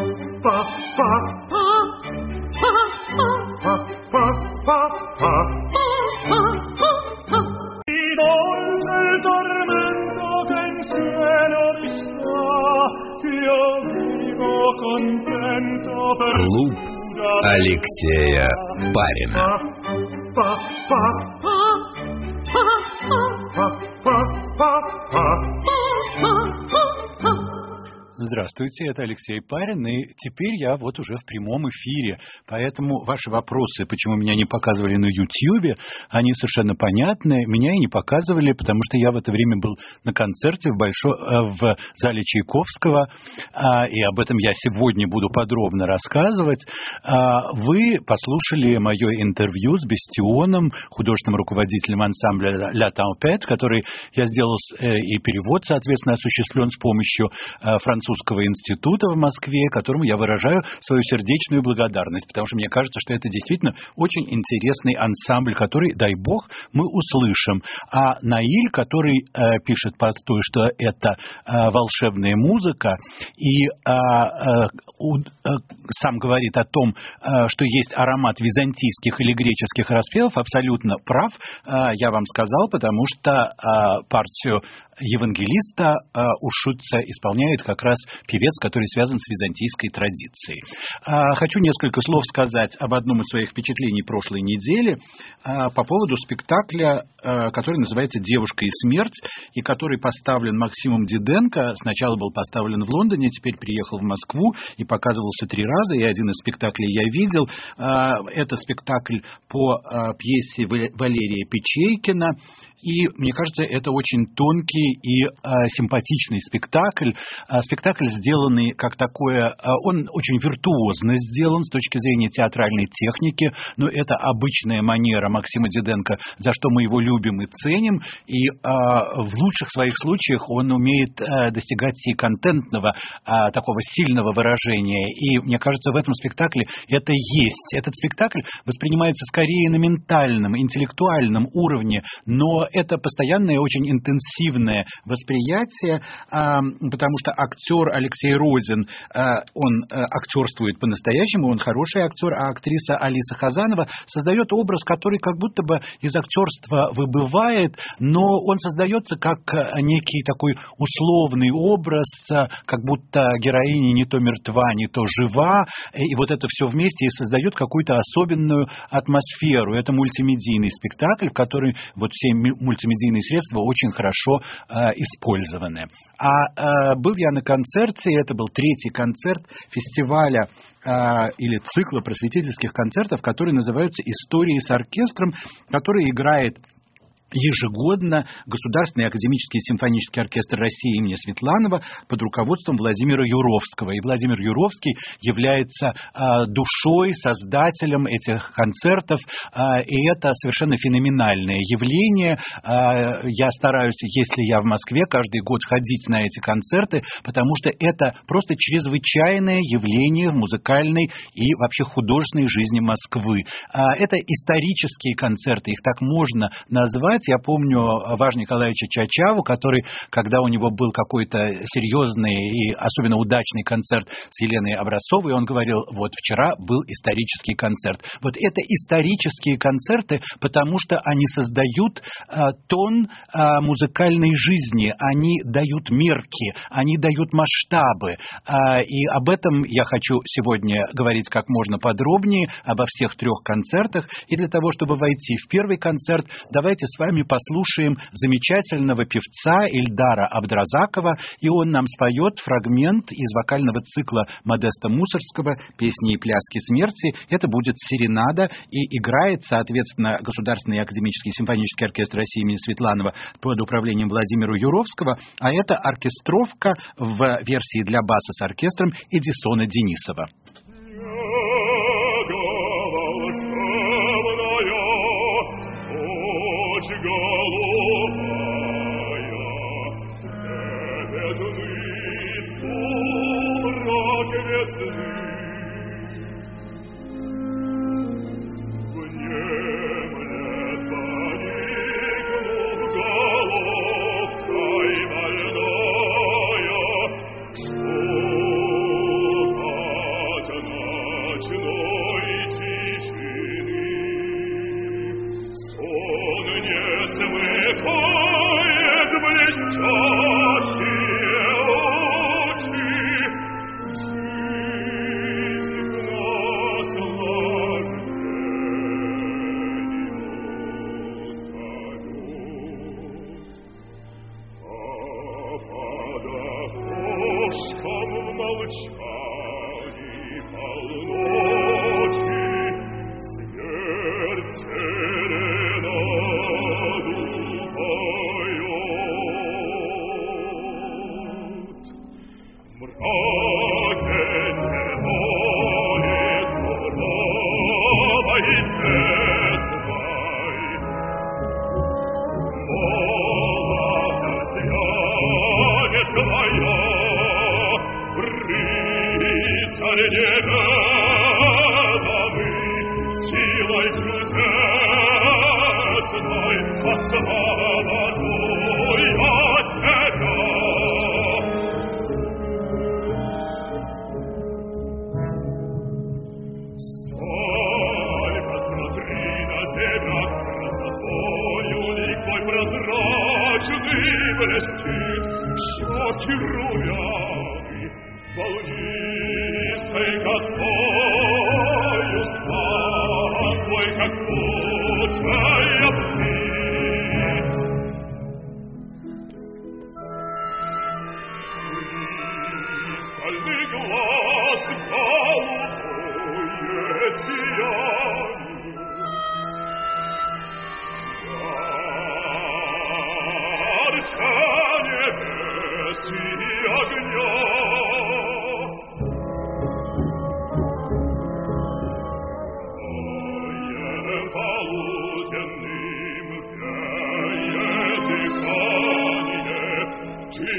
Клуб Алексея Барина. Здравствуйте, это Алексей Парин, и теперь я вот уже в прямом эфире, поэтому ваши вопросы, почему меня не показывали на Ютьюбе, они совершенно понятны, меня и не показывали, потому что я в это время был на концерте в, большой, в зале Чайковского, и об этом я сегодня буду подробно рассказывать. Вы послушали мое интервью с Бестионом, художественным руководителем ансамбля «Ля Tempête», который я сделал, и перевод, соответственно, осуществлен с помощью французского института в Москве, которому я выражаю свою сердечную благодарность, потому что мне кажется, что это действительно очень интересный ансамбль, который, дай бог, мы услышим. А Наиль, который э, пишет под то, что это э, волшебная музыка, и э, э, э, сам говорит о том, э, что есть аромат византийских или греческих распевов, абсолютно прав, э, я вам сказал, потому что э, партию евангелиста э, у Шутца исполняет как раз певец, который связан с византийской традицией. Э, хочу несколько слов сказать об одном из своих впечатлений прошлой недели э, по поводу спектакля, э, который называется «Девушка и смерть», и который поставлен Максимом Диденко. Сначала был поставлен в Лондоне, теперь приехал в Москву и показывался три раза, и один из спектаклей я видел. Э, это спектакль по э, пьесе Валерия Печейкина, и, мне кажется, это очень тонкий и э, симпатичный спектакль. Э, спектакль, сделанный как такое... Э, он очень виртуозно сделан с точки зрения театральной техники, но это обычная манера Максима Диденко, за что мы его любим и ценим. И э, в лучших своих случаях он умеет э, достигать и контентного, э, такого сильного выражения. И, мне кажется, в этом спектакле это есть. Этот спектакль воспринимается скорее на ментальном, интеллектуальном уровне, но это постоянное, очень интенсивное восприятие, потому что актер Алексей Розин, он актерствует по-настоящему, он хороший актер, а актриса Алиса Хазанова создает образ, который как будто бы из актерства выбывает, но он создается как некий такой условный образ, как будто героиня не то мертва, не то жива, и вот это все вместе и создает какую-то особенную атмосферу. Это мультимедийный спектакль, в который вот все мультимедийные средства очень хорошо э, использованы. А э, был я на концерте, это был третий концерт фестиваля э, или цикла просветительских концертов, которые называются «Истории с оркестром», который играет ежегодно Государственный академический симфонический оркестр России имени Светланова под руководством Владимира Юровского. И Владимир Юровский является э, душой, создателем этих концертов, э, и это совершенно феноменальное явление. Э, я стараюсь, если я в Москве, каждый год ходить на эти концерты, потому что это просто чрезвычайное явление в музыкальной и вообще художественной жизни Москвы. Э, это исторические концерты, их так можно назвать. Я помню Важу Николаевича Чачаву, который, когда у него был какой-то серьезный и особенно удачный концерт с Еленой Образцовой, он говорил, вот вчера был исторический концерт. Вот это исторические концерты, потому что они создают э, тон э, музыкальной жизни, они дают мерки, они дают масштабы. Э, и об этом я хочу сегодня говорить как можно подробнее, обо всех трех концертах. И для того, чтобы войти в первый концерт, давайте с вами послушаем замечательного певца Ильдара Абдразакова, и он нам споет фрагмент из вокального цикла Модеста Мусоргского «Песни и пляски смерти». Это будет серенада, и играет, соответственно, Государственный академический симфонический оркестр России имени Светланова под управлением Владимира Юровского, а это оркестровка в версии для баса с оркестром Эдисона Денисова. Ночной тишины блестит щеки румяны, волнистой косою стан твой, как лучшая птица. Пристальный глаз голубое сияние, ярко небес и огня. Твое полуденным веет дыхание, ты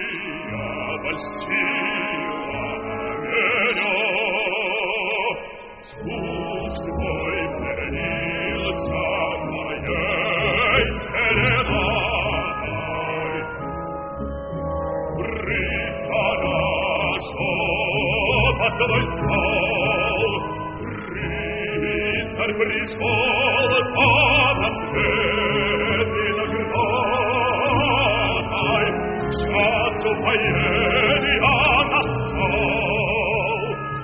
обольстила меня. Звук твой пленился моей серенатой. Рыцаря шепот твой стал, рыцарь пришел на свет и наградай, час упоения настал.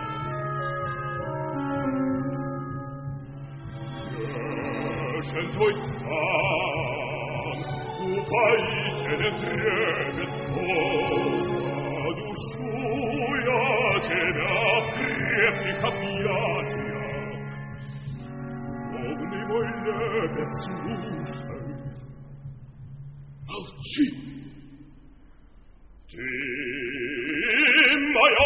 Нежен твой стан, упоителен трепет полна, душу я тебя в крепких объятиях. Умный мой лепет, слушай, молчи. Ты моя.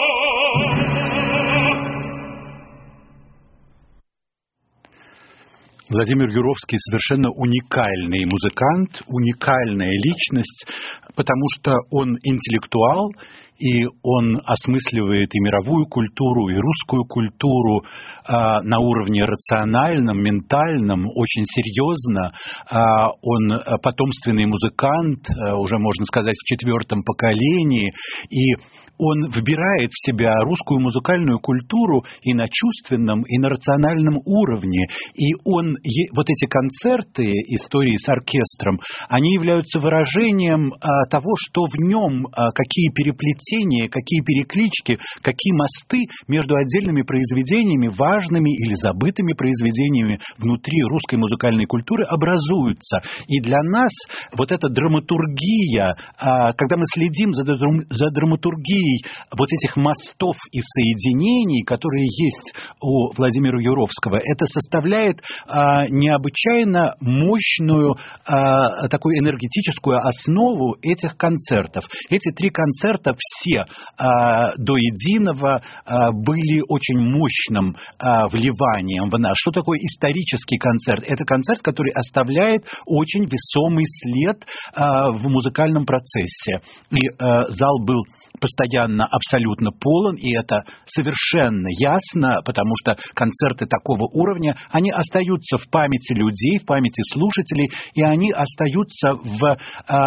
Владимир Юровский совершенно уникальный музыкант, уникальная личность, потому что он интеллектуал, и он осмысливает и мировую культуру, и русскую культуру э, на уровне рациональном, ментальном, очень серьезно. Э, он потомственный музыкант, э, уже можно сказать, в четвертом поколении, и он вбирает в себя русскую музыкальную культуру и на чувственном, и на рациональном уровне. И он, вот эти концерты, истории с оркестром, они являются выражением а, того, что в нем, а, какие переплетения, какие переклички, какие мосты между отдельными произведениями, важными или забытыми произведениями внутри русской музыкальной культуры образуются. И для нас вот эта драматургия, а, когда мы следим за, за драматургией вот этих мостов и соединений, которые есть у Владимира Юровского, это составляет а, необычайно мощную а, такую энергетическую основу этих концертов. Эти три концерта все а, до единого а, были очень мощным а, вливанием в нас. Что такое исторический концерт? Это концерт, который оставляет очень весомый след а, в музыкальном процессе. И а, зал был постоянно абсолютно полон, и это совершенно ясно, потому что концерты такого уровня, они остаются в памяти людей, в памяти слушателей, и они остаются в, э,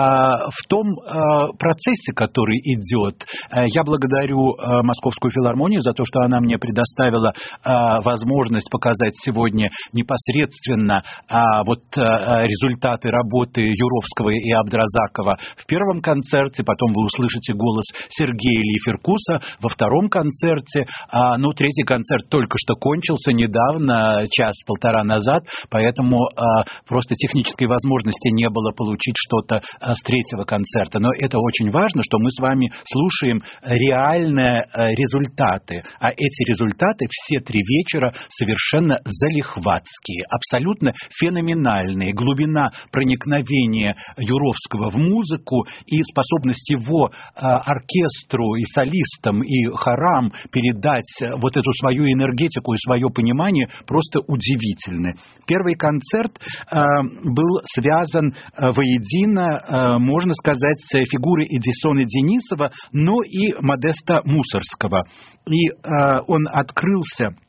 в том э, процессе, который идет. Я благодарю э, Московскую филармонию за то, что она мне предоставила э, возможность показать сегодня непосредственно э, вот, э, результаты работы Юровского и Абдразакова в первом концерте, потом вы услышите голос Сергея Лиферкуса во втором концерте. А, ну, третий концерт только что кончился недавно, час-полтора назад, поэтому а, просто технической возможности не было получить что-то а, с третьего концерта. Но это очень важно, что мы с вами слушаем реальные а, результаты. А эти результаты все три вечера совершенно залихватские, абсолютно феноменальные. Глубина проникновения Юровского в музыку и способность его а, оркестру и солистам, и хорам передать вот эту свою энергетику и свое понимание просто удивительны. Первый концерт э, был связан э, воедино, э, можно сказать, с фигурой Эдисона Денисова, но и Модеста Мусорского. И э, он открылся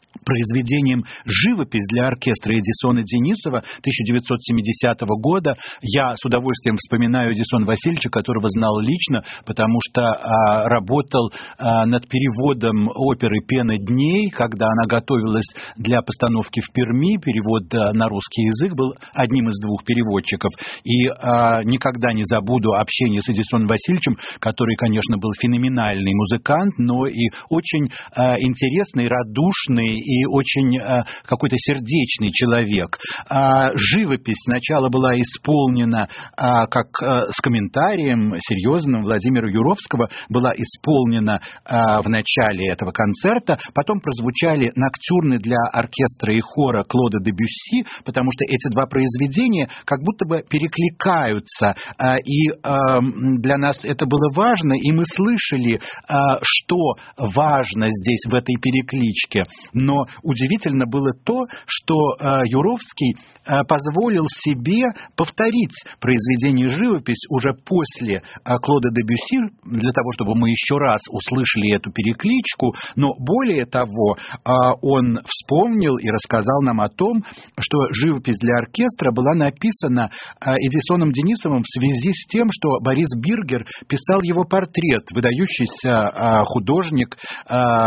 произведением «Живопись» для оркестра Эдисона Денисова тысяча девятьсот семидесятого года. Я с удовольствием вспоминаю Эдисона Васильевича, которого знал лично, потому что а, работал а, над переводом оперы «Пена дней», когда она готовилась для постановки в Перми. Перевод а, на русский язык, был одним из двух переводчиков. И а, никогда не забуду общение с Эдисоном Васильевичем, который, конечно, был феноменальный музыкант, но и очень а, интересный, радушный и очень э, какой-то сердечный человек. А, живопись сначала была исполнена а, как а, с комментарием серьезным Владимира Юровского, была исполнена а, в начале этого концерта, потом прозвучали ноктюрны для оркестра и хора Клода Дебюсси, потому что эти два произведения как будто бы перекликаются, а, и а, для нас это было важно, и мы слышали, а, что важно здесь в этой перекличке. Но удивительно было то, что э, Юровский э, позволил себе повторить произведение «Живопись» уже после э, Клода Дебюсси, для того, чтобы мы еще раз услышали эту перекличку, но более того, э, он вспомнил и рассказал нам о том, что «Живопись» для оркестра была написана э, Эдисоном Денисовым в связи с тем, что Борис Биргер писал его портрет, выдающийся э, художник э,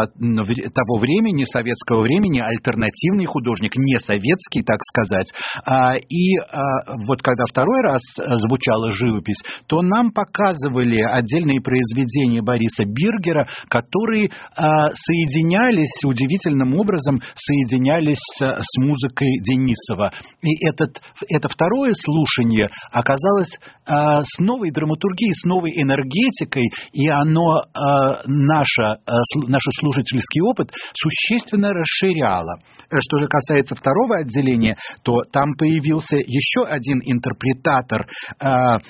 того времени, советского времени, альтернативный художник, не советский, так сказать. И вот когда второй раз звучала «Живопись», то нам показывали отдельные произведения Бориса Биргера, которые соединялись, удивительным образом соединялись с музыкой Денисова. И этот, это второе слушание оказалось с новой драматургией, с новой энергетикой, и оно наш, наш слушательский опыт существенно расширяло. Что же касается второго отделения, то там появился еще один интерпретатор э,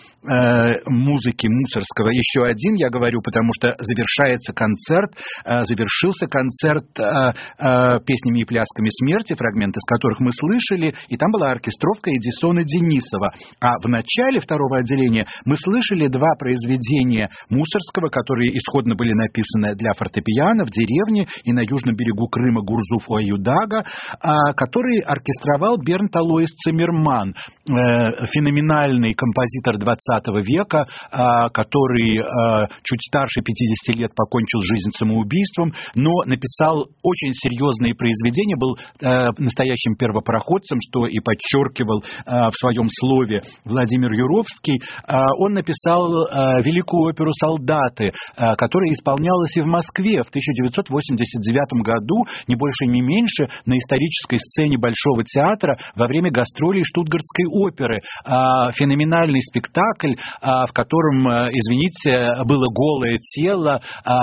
э, музыки Мусорского. Еще один, я говорю, потому что завершается концерт, э, завершился концерт э, э, песнями и плясками смерти, фрагменты из которых мы слышали, и там была оркестровка Эдисона Денисова. А в начале второго отделения мы слышали два произведения Мусорского, которые исходно были написаны для фортепиано в деревне и на южном берегу Крыма Гурзуф Уаюдага, который оркестровал Бернт Алоис Циммерман, феноменальный композитор двадцатого века, который чуть старше пятидесяти лет покончил жизнь самоубийством, но написал очень серьезные произведения, был настоящим первопроходцем, что и подчеркивал в своем слове Владимир Юровский. Он написал великую оперу «Солдаты», которая исполнялась и в Москве в тысяча девятьсот восемьдесят девятом году, не больше, не меньше, на исторической сцене Большого театра во время гастролей Штутгартской оперы. Феноменальный спектакль, в котором, извините, было голое тело,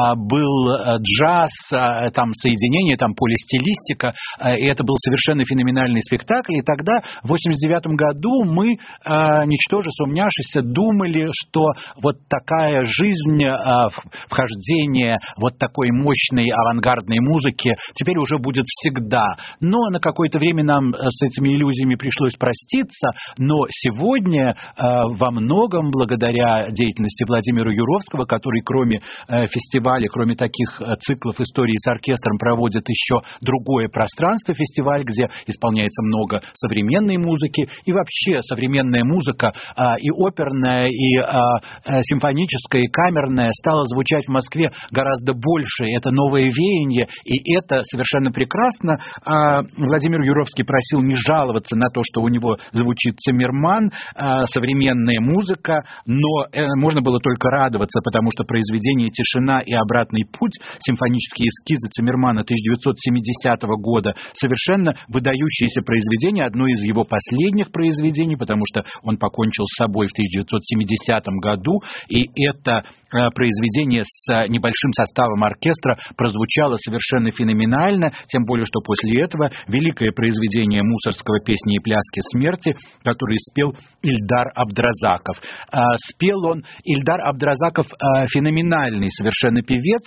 был джаз, там соединение, там полистилистика, и это был совершенно феноменальный спектакль. И тогда, в восемьдесят девятом году, мы, ничтоже сумняшися, думали, что вот такая жизнь, вхождение вот такой мощной авангардной музыки теперь уже будет всегда. Но на какое-то время нам с этими иллюзиями пришлось проститься, но сегодня во многом благодаря деятельности Владимира Юровского, который кроме фестиваля, кроме таких циклов истории с оркестром, проводит еще другое пространство, фестиваль, где исполняется много современной музыки, и вообще современная музыка и оперная, и симфоническая, и камерная стала звучать в Москве гораздо больше. Это новое веяние, и это совершенно прекрасно. Владимир Юровский просил не жаловаться на то, что у него звучит Циммерман, современная музыка, но можно было только радоваться, потому что произведение «Тишина и обратный путь», симфонические эскизы Циммермана тысяча девятьсот семидесятого года, совершенно выдающееся произведение, одно из его последних произведений, потому что он покончил с собой в тысяча девятьсот семидесятом году, и это произведение с небольшим составом оркестра прозвучало совершенно феноменально, тем более, что после этого великое произведение Мусорского «Песни и пляски смерти», который спел Ильдар Абдразаков. Спел он, Ильдар Абдразаков феноменальный совершенно певец.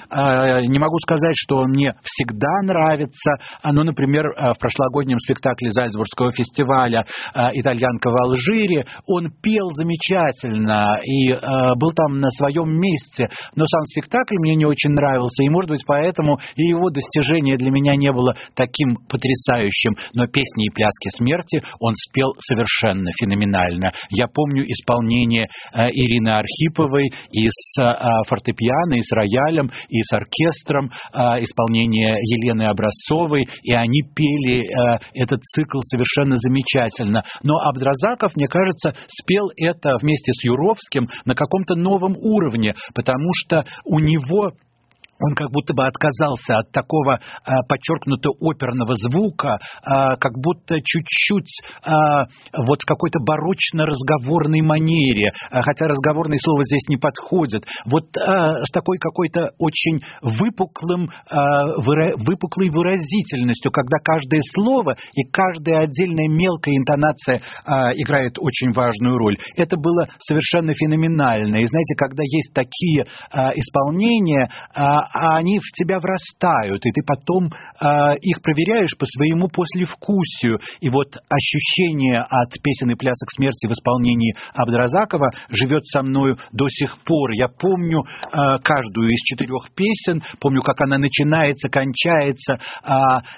Не могу сказать, что он мне всегда нравится, но, например, в прошлогоднем спектакле Зальцбургского фестиваля «Итальянка в Алжире» он пел замечательно и был там на своем месте, но сам спектакль мне не очень нравился, и, может быть, поэтому и его достижения исполнение для меня не было таким потрясающим, но «Песни и пляски смерти» он спел совершенно феноменально. Я помню исполнение э, Ирины Архиповой и с э, фортепиано, и с роялем, и с оркестром, э, исполнение Елены Образцовой, и они пели э, этот цикл совершенно замечательно. Но Абдразаков, мне кажется, спел это вместе с Юровским на каком-то новом уровне, потому что у него... Он как будто бы отказался от такого а, подчеркнуто оперного звука, а, как будто чуть-чуть а, вот в какой-то барочно-разговорной манере, а, хотя разговорное слово здесь не подходит, вот а, с такой какой-то очень выпуклым, а, выра, выпуклой выразительностью, когда каждое слово и каждая отдельная мелкая интонация а, играет очень важную роль. Это было совершенно феноменально. И знаете, когда есть такие а, исполнения, а, а они в тебя врастают, и ты потом э, их проверяешь по своему послевкусию. И вот ощущение от «Песен и плясок смерти» в исполнении Абдразакова живет со мною до сих пор. Я помню э, каждую из четырех песен, помню, как она начинается, кончается, э,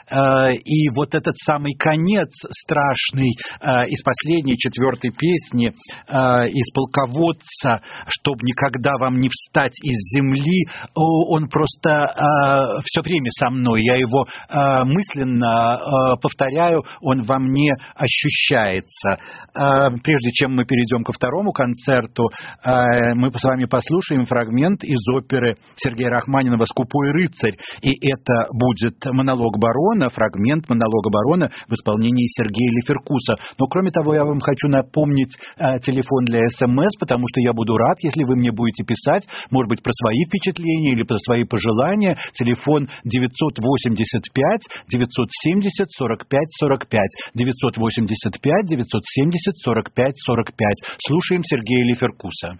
э, и вот этот самый конец страшный э, из последней, четвертой песни, э, из «Полководца», «Чтоб никогда вам не встать из земли», он просто э, все время со мной. Я его э, мысленно э, повторяю, он во мне ощущается. Э, прежде чем мы перейдем ко второму концерту, э, мы с вами послушаем фрагмент из оперы Сергея Рахманинова «Скупой рыцарь». И это будет монолог барона, фрагмент монолога барона в исполнении Сергея Леферкуса. Но кроме того, я вам хочу напомнить э, телефон для СМС, потому что я буду рад, если вы мне будете писать, может быть, про свои впечатления или про свои пожелания. Телефон девятьсот восемьдесят пять девятьсот семьдесят сорок пять сорок пять. девятьсот восемьдесят пять девятьсот семьдесят сорок пять сорок пять. Слушаем Сергея Леферкуса.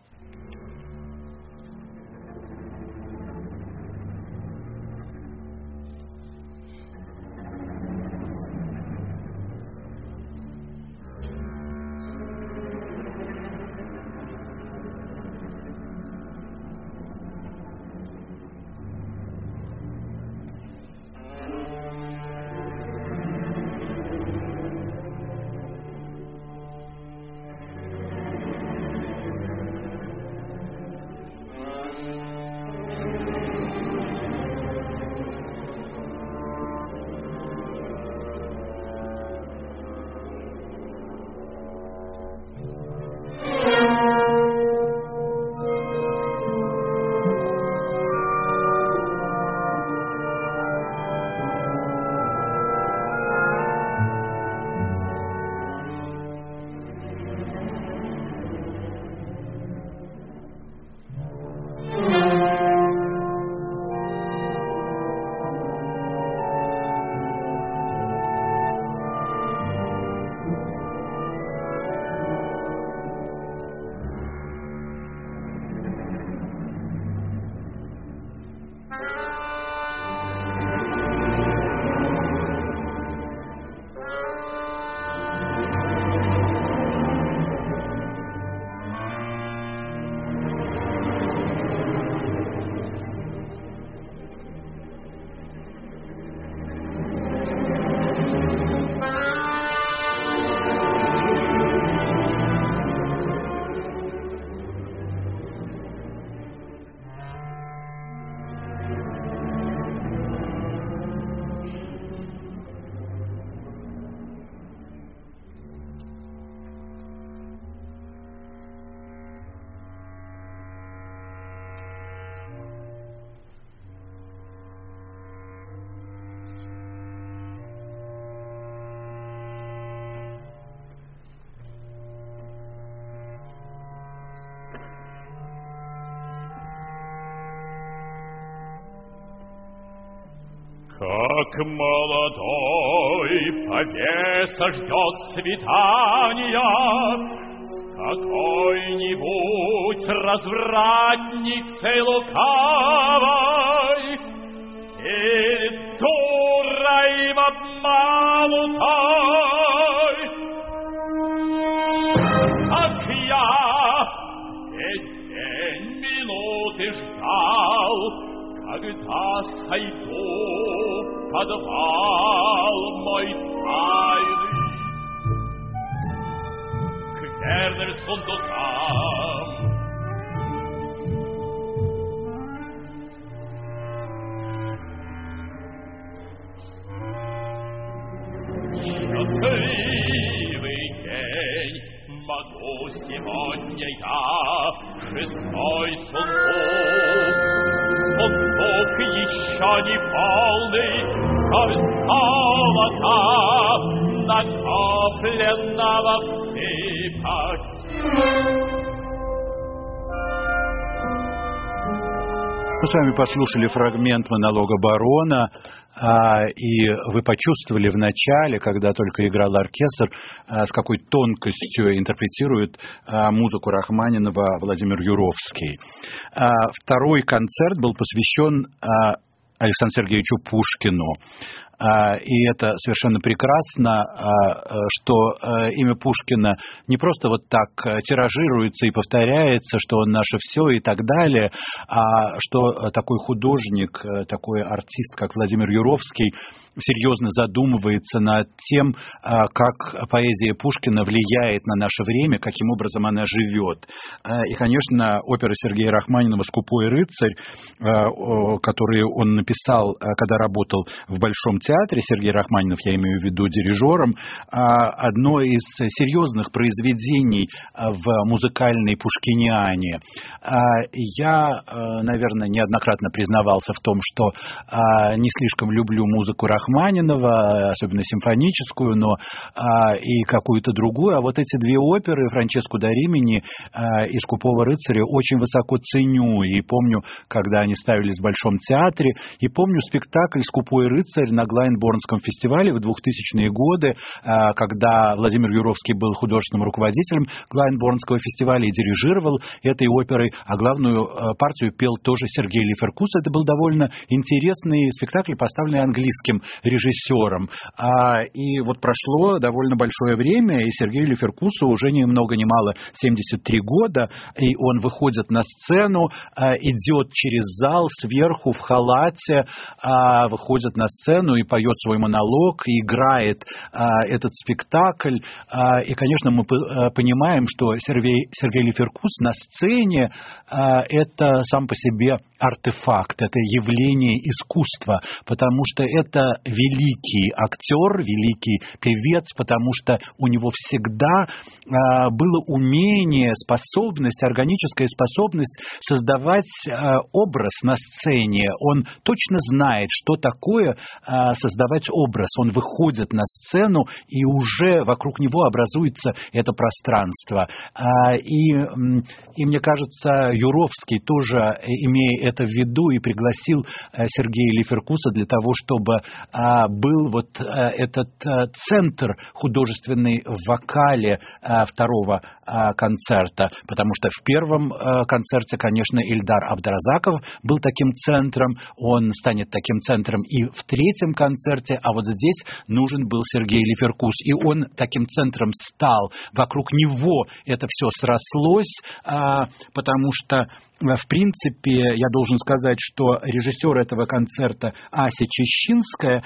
Как молодой повеса ждет свидания с какой-нибудь развратницей лукавой или дурой в обманутой. Как я весь день минуты ждал, когда сойду подвал мой тайный к верным сундукам. Счастливый день, могу сегодня я шестой сундук, сундук еще не полный, соль золота накопленного всыпать. Мы с вами послушали фрагмент монолога барона, а, и вы почувствовали в начале, когда только играл оркестр, а, с какой тонкостью интерпретирует а, музыку Рахманинова Владимир Юровский. А, второй концерт был посвящен а, Александру Сергеевичу Пушкину. И это совершенно прекрасно, что имя Пушкина не просто вот так тиражируется и повторяется, что он наше все и так далее, а что такой художник, такой артист, как Владимир Юровский, серьезно задумывается над тем, как поэзия Пушкина влияет на наше время, каким образом она живет. И, конечно, опера Сергея Рахманинова «Скупой рыцарь», которую он написал, когда работал в Большом театре, Сергей Рахманинов, я имею в виду дирижером, одно из серьезных произведений в музыкальной пушкиниане. Я, наверное, неоднократно признавался в том, что не слишком люблю музыку Рахманинова, особенно симфоническую, но и какую-то другую. А вот эти две оперы, «Франческо да Римини» и «Скупого рыцаря», очень высоко ценю. И помню, когда они ставились в Большом театре, и помню спектакль «Скупой рыцарь» на Глайнборнском фестивале в двухтысячные годы, когда Владимир Юровский был художественным руководителем Глайнборнского фестиваля и дирижировал этой оперой, а главную партию пел тоже Сергей Лиферкус. Это был довольно интересный спектакль, поставленный английским режиссером. И вот прошло довольно большое время, и Сергею Лиферкусу уже ни много ни мало семьдесят три года, и он выходит на сцену, идет через зал сверху в халате, выходит на сцену и поет свой монолог, и играет этот спектакль. И, конечно, мы понимаем, что Сергей, Сергей Лиферкус на сцене – это сам по себе артефакт, это явление искусства, потому что это великий актер, великий певец, потому что у него всегда э, было умение, способность, органическая способность создавать э, образ на сцене. Он точно знает, что такое э, создавать образ. Он выходит на сцену, и уже вокруг него образуется это пространство. Э, и, и мне кажется, Юровский тоже, имея это в виду, и пригласил э, Сергея Лиферкуса для того, чтобы а, был вот а, этот а, центр художественный в вокале а, второго а, концерта, потому что в первом а, концерте, конечно, Ильдар Абдразаков был таким центром, он станет таким центром и в третьем концерте, а вот здесь нужен был Сергей Лиферкус, и он таким центром стал, вокруг него это все срослось, а, потому что, в принципе, я должен сказать, что режиссер этого концерта Ася Чищинская,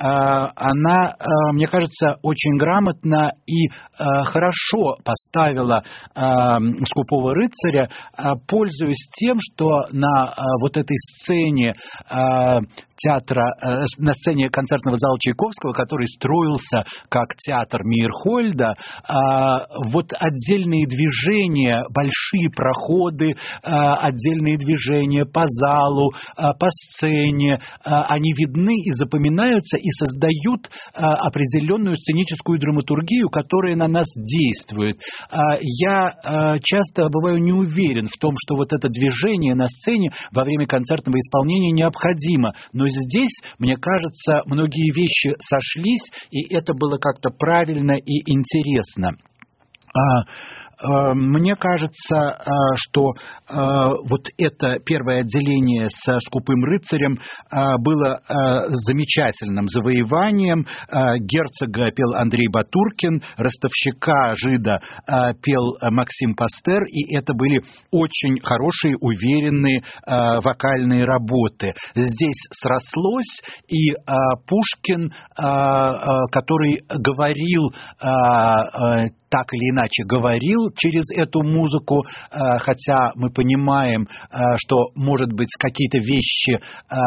она, мне кажется, очень грамотно и хорошо поставила «Скупого рыцаря», пользуясь тем, что на вот этой сцене театра, на сцене концертного зала Чайковского, который строился как театр Мейерхольда, вот отдельные движения, большие проходы, отдельные движения по залу, по сцене, они видны и запоминаются и создают определенную сценическую драматургию, которая на нас действует. Я часто бываю не уверен в том, что вот это движение на сцене во время концертного исполнения необходимо, но здесь, мне кажется, многие вещи сошлись, и это было как-то правильно и интересно. мне кажется, что вот это первое отделение со «Скупым рыцарем» было замечательным завоеванием. Герцога пел Андрей Батуркин, ростовщика жида пел Максим Пастер, и это были очень хорошие, уверенные вокальные работы. Здесь срослось, и Пушкин, который говорил, так или иначе говорил через эту музыку, хотя мы понимаем, что, может быть, какие-то вещи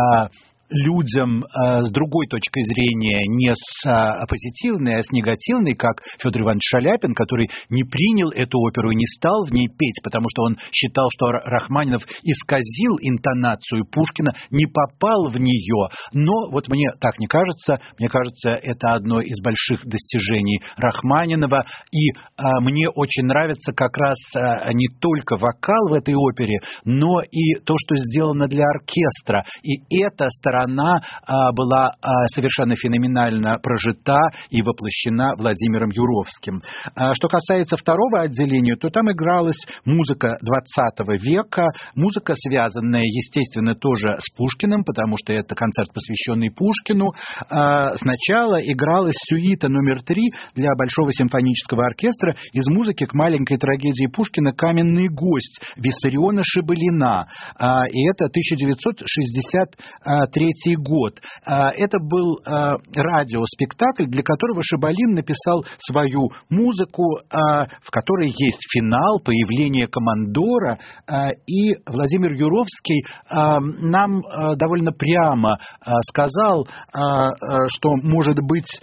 людям э, с другой точкой зрения, не с э, позитивной, а с негативной, как Федор Иванович Шаляпин, который не принял эту оперу и не стал в ней петь, потому что он считал, что Рахманинов исказил интонацию Пушкина, не попал в нее. Но вот мне так не кажется. Мне кажется, это одно из больших достижений Рахманинова. И э, мне очень нравится как раз э, не только вокал в этой опере, но и то, что сделано для оркестра. И эта сторона Она а, была а, совершенно феноменально прожита и воплощена Владимиром Юровским. А, что касается второго отделения, то там игралась музыка двадцатого века, музыка, связанная, естественно, тоже с Пушкиным, потому что это концерт, посвященный Пушкину. А, сначала игралась сюита номер три для Большого симфонического оркестра из музыки к маленькой трагедии Пушкина «Каменный гость» Виссариона Шибалина. А, и это тысяча девятьсот шестьдесят третий год. Это был радиоспектакль, для которого Шибалин написал свою музыку, в которой есть финал, появление командора, и Владимир Юровский нам довольно прямо сказал, что, может быть,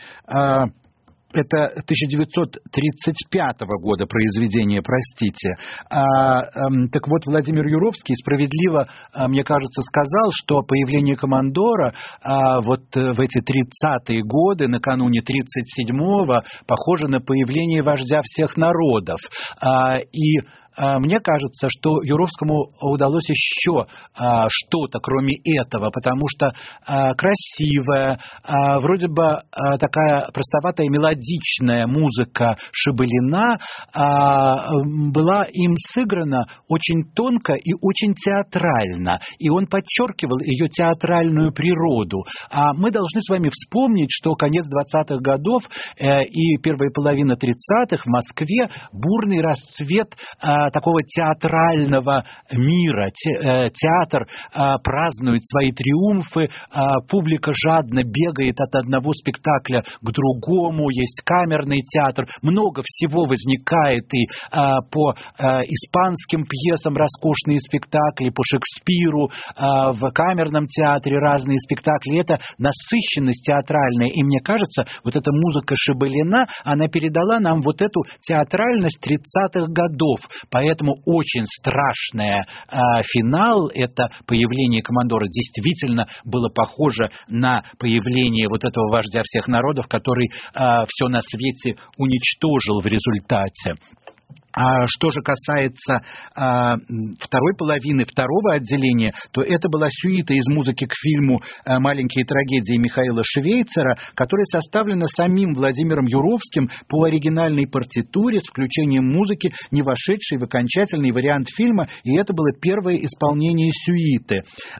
это тысяча девятьсот тридцать пятого года произведение, простите. А, а, так вот, Владимир Юровский справедливо, а, мне кажется, сказал, что появление командора а, вот в эти тридцатые годы, накануне тридцать седьмого, похоже на появление вождя всех народов. А, и Мне кажется, что Юровскому удалось еще а, что-то, кроме этого, потому что а, красивая, а, вроде бы а, такая простоватая мелодичная музыка Шибалина а, была им сыграна очень тонко и очень театрально, и он подчеркивал ее театральную природу. А мы должны с вами вспомнить, что конец двадцатых годов э, и первая половина тридцатых в Москве бурный расцвет э, такого театрального мира. Те, э, театр э, празднует свои триумфы, э, публика жадно бегает от одного спектакля к другому, есть камерный театр, много всего возникает, и э, по э, испанским пьесам роскошные спектакли, по Шекспиру, э, в камерном театре разные спектакли. Это насыщенность театральная, и мне кажется, вот эта музыка Шибалина, она передала нам вот эту театральность тридцатых годов, поэтому очень страшный э, финал, это появление командора, действительно было похоже на появление вот этого вождя всех народов, который э, все на свете уничтожил в результате. А что же касается а, второй половины, второго отделения, то это была сюита из музыки к фильму «Маленькие трагедии» Михаила Швейцера, которая составлена самим Владимиром Юровским по оригинальной партитуре с включением музыки, не вошедшей в окончательный вариант фильма, и это было первое исполнение сюиты.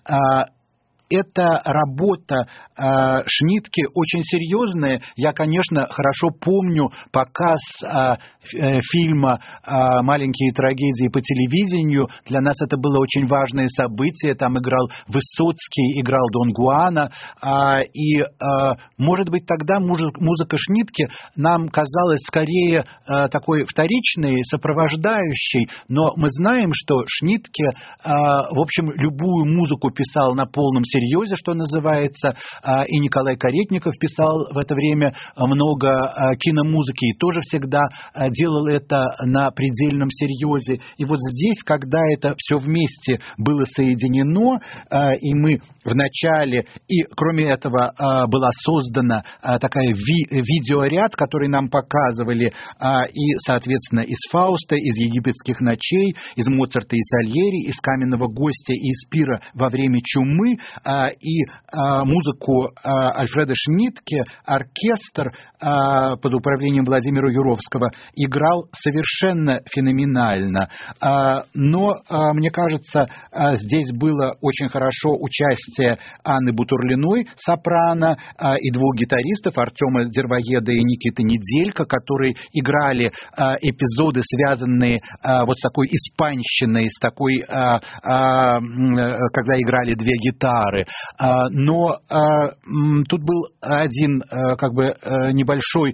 Эта работа э, Шнитке очень серьезная. Я, конечно, хорошо помню показ э, э, фильма э, «Маленькие трагедии» по телевидению. Для нас это было очень важное событие. Там играл Высоцкий, играл Дон Гуана. Э, и, э, может быть, тогда музыка, музыка Шнитке нам казалась скорее э, такой вторичной, сопровождающей. Но мы знаем, что Шнитке, э, в общем, любую музыку писал на полном серьезе, серьезе, что называется, и Николай Каретников писал в это время много киномузыки и тоже всегда делал это на предельном серьезе. И вот здесь, когда это все вместе было соединено, и мы в начале, и кроме этого была создана такая ви- видеоряд, который нам показывали, и, соответственно, из Фауста, из египетских ночей, из Моцарта и Сальери, из Каменного гостя и из Пира во время чумы, и музыку Альфреда Шнитке оркестр под управлением Владимира Юровского играл совершенно феноменально. Но, мне кажется, здесь было очень хорошо участие Анны Бутурлиной, сопрано, и двух гитаристов, Артема Дервоеда и Никиты Неделько, которые играли эпизоды, связанные вот с такой испанщиной, с такой, когда играли две гитары. Но тут был один как бы небольшой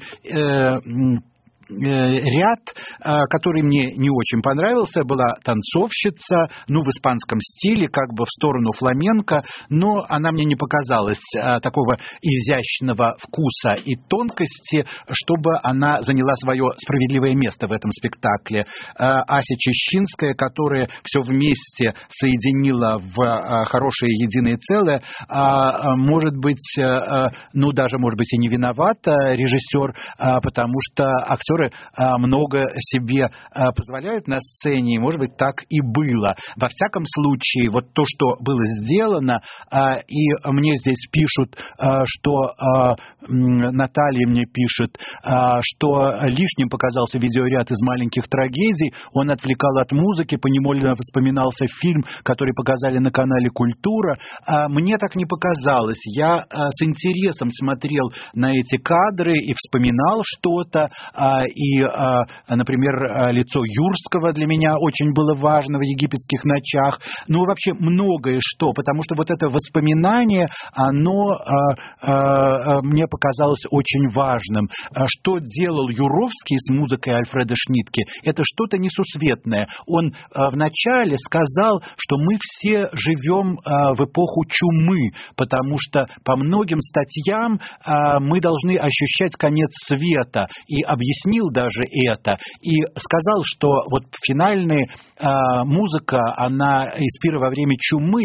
ряд, который мне не очень понравился. Была танцовщица, ну, в испанском стиле, как бы в сторону фламенко, но она мне не показалась такого изящного вкуса и тонкости, чтобы она заняла свое справедливое место в этом спектакле. Ася Чищинская, которая все вместе соединила в хорошее единое целое, может быть, ну, даже, может быть, и не виновата режиссер, потому что актеры много себе позволяют на сцене, и, может быть, так и было. Во всяком случае, вот то, что было сделано, и мне здесь пишут, что Наталья мне пишет, что лишним показался видеоряд из «Маленьких трагедий», он отвлекал от музыки, поневоле вспоминался фильм, который показали на канале «Культура». Мне так не показалось. Я с интересом смотрел на эти кадры и вспоминал что-то, и, например, лицо Юрского для меня очень было важно в «Египетских ночах». Ну, вообще многое что, потому что вот это воспоминание, оно мне показалось очень важным. Что делал Юровский с музыкой Альфреда Шнитке, это что-то несусветное. Он вначале сказал, что мы все живем в эпоху чумы, потому что по многим статьям мы должны ощущать конец света, и объяснил даже это, и сказал, что вот финальная музыка, она из «Пира во время чумы»,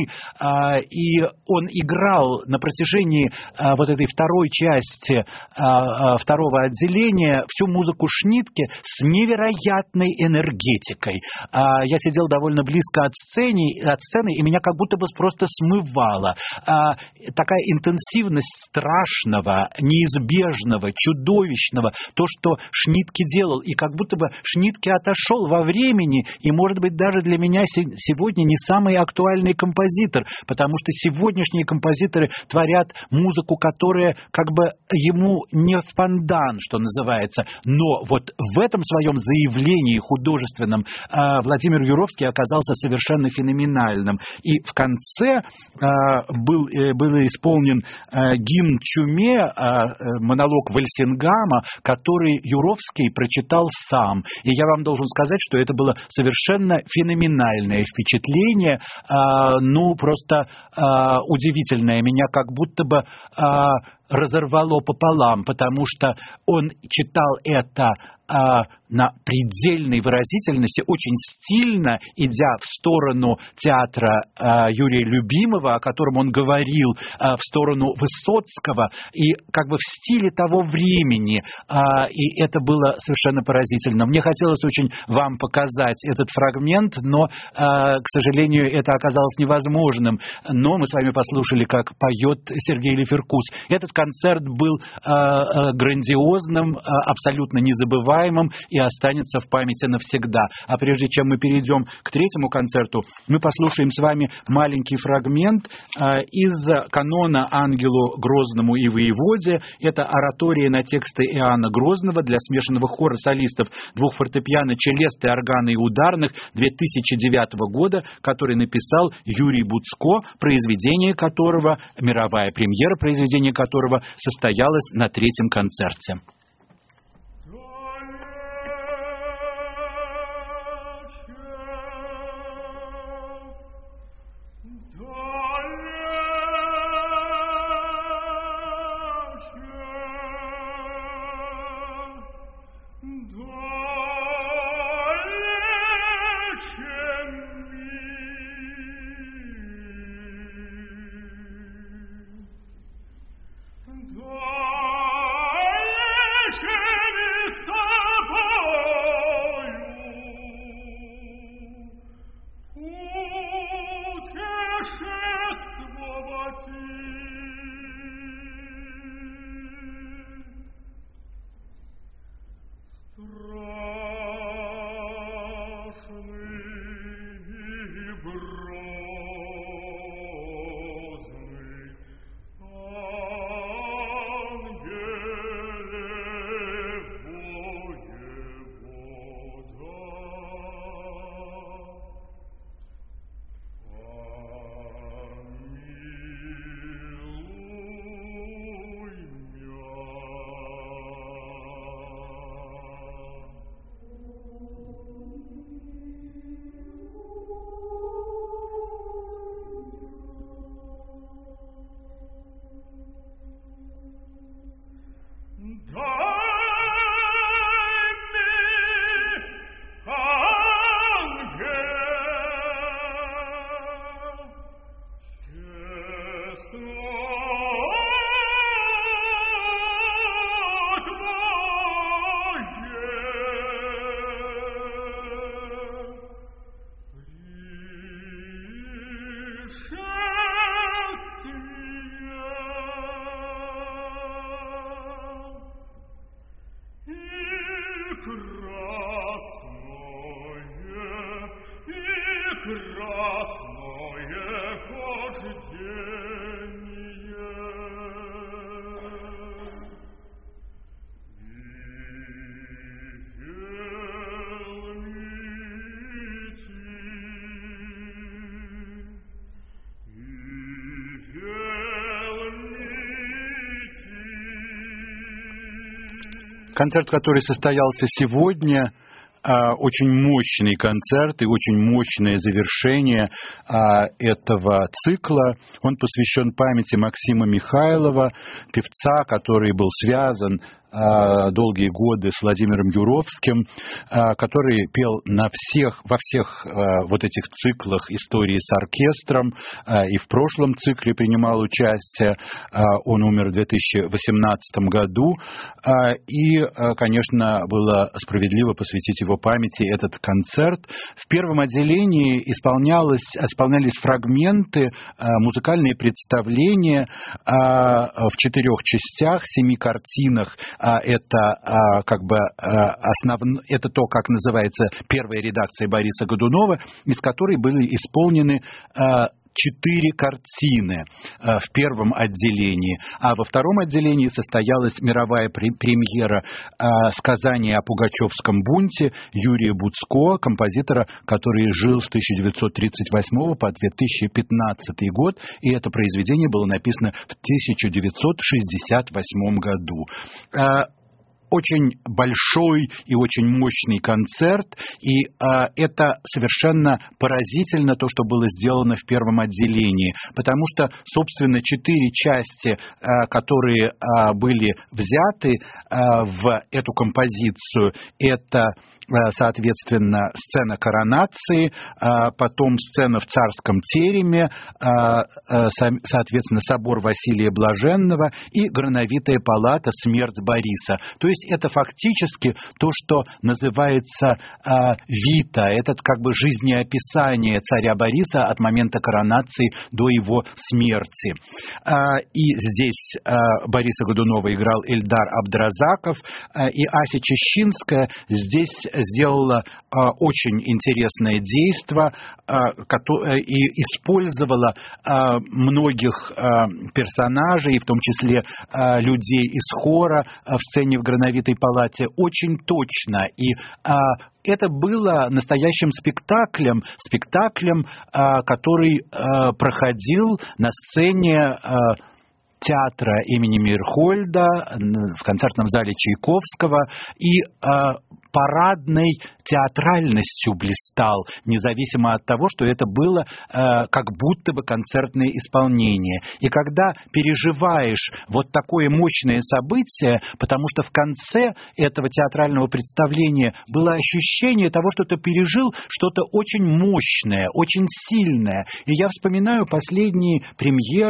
и он играл на протяжении вот этой второй части второго отделения всю музыку Шнитке с невероятной энергетикой. Я сидел довольно близко от сцены, от сцены, и меня как будто бы просто смывало. Такая интенсивность страшного, неизбежного, чудовищного, то, что Шнитке делал, и как будто бы Шнитке отошел во времени, и, может быть, даже для меня сегодня не самый актуальный композитор, потому что сегодняшние композиторы творят музыку, которая как бы ему не в пандан, что называется. Но вот в этом своем заявлении художественном Владимир Юровский оказался совершенно феноменальным. И в конце был, был исполнен гимн чуме, монолог Вальсингама, который Юровский прочитал сам. И я вам должен сказать, что это было совершенно феноменальное впечатление, ну, просто удивительное. Меня как будто бы разорвало пополам, потому что он читал это а, на предельной выразительности, очень стильно, идя в сторону театра а, Юрия Любимого, о котором он говорил, а, в сторону Высоцкого, и как бы в стиле того времени, а, и это было совершенно поразительно. Мне хотелось очень вам показать этот фрагмент, но, а, к сожалению, это оказалось невозможным. Но мы с вами послушали, как поет Сергей Леферкус. Этот концерт был э, э, грандиозным, э, абсолютно незабываемым и останется в памяти навсегда. А прежде чем мы перейдем к третьему концерту, мы послушаем с вами маленький фрагмент э, из канона «Ангелу Грозному и воеводе». Это оратория на тексты Иоанна Грозного для смешанного хора солистов двух фортепиано, челесты, органы и ударных две тысячи девятого года, который написал Юрий Буцко, произведение которого, мировая премьера произведения которого состоялась на третьем концерте. Dalece mi sta Концерт, который состоялся сегодня, очень мощный концерт и очень мощное завершение этого цикла. Он посвящен памяти Максима Михайлова, певца, который был связан долгие годы с Владимиром Юровским, который пел на всех, во всех вот этих циклах истории с оркестром, и в прошлом цикле принимал участие. Он умер в две тысячи восемнадцатом году, и, конечно, было справедливо посвятить его памяти этот концерт. В первом отделении исполнялось, исполнялись фрагменты, музыкальные представления в четырех частях, семи картинах. Это как бы основ... это то, как называется первая редакция Бориса Годунова, из которой были исполнены четыре картины в первом отделении, а во втором отделении состоялась мировая премьера сказания о Пугачевском бунте Юрия Буцко, композитора, который жил с тысяча девятьсот тридцать восьмого по две тысячи пятнадцатый год, и это произведение было написано в тысяча девятьсот шестьдесят восьмом году. Очень большой и очень мощный концерт, и а, это совершенно поразительно, то, что было сделано в первом отделении, потому что, собственно, четыре части, а, которые а, были взяты а, в эту композицию, это, а, соответственно, сцена коронации, а, потом сцена в царском тереме, а, а, соответственно, собор Василия Блаженного и грановитая палата «Смерть Бориса». То есть это фактически то, что называется э, вита, это как бы жизнеописание царя Бориса от момента коронации до его смерти. Э, и здесь э, Бориса Годунова играл Эльдар Абдразаков, э, и Ася Чащинская здесь сделала э, очень интересное действо э, которое, и использовала э, многих э, персонажей, в том числе э, людей из хора э, в сцене в грановитой палате очень точно. И а, это было настоящим спектаклем, спектаклем, а, который а, проходил на сцене а, театра имени Мейерхольда в концертном зале Чайковского и а, парадной театральностью блистал, независимо от того, что это было э, как будто бы концертное исполнение. И когда переживаешь вот такое мощное событие, потому что в конце этого театрального представления было ощущение того, что ты пережил что-то очень мощное, очень сильное. И я вспоминаю последние премьеры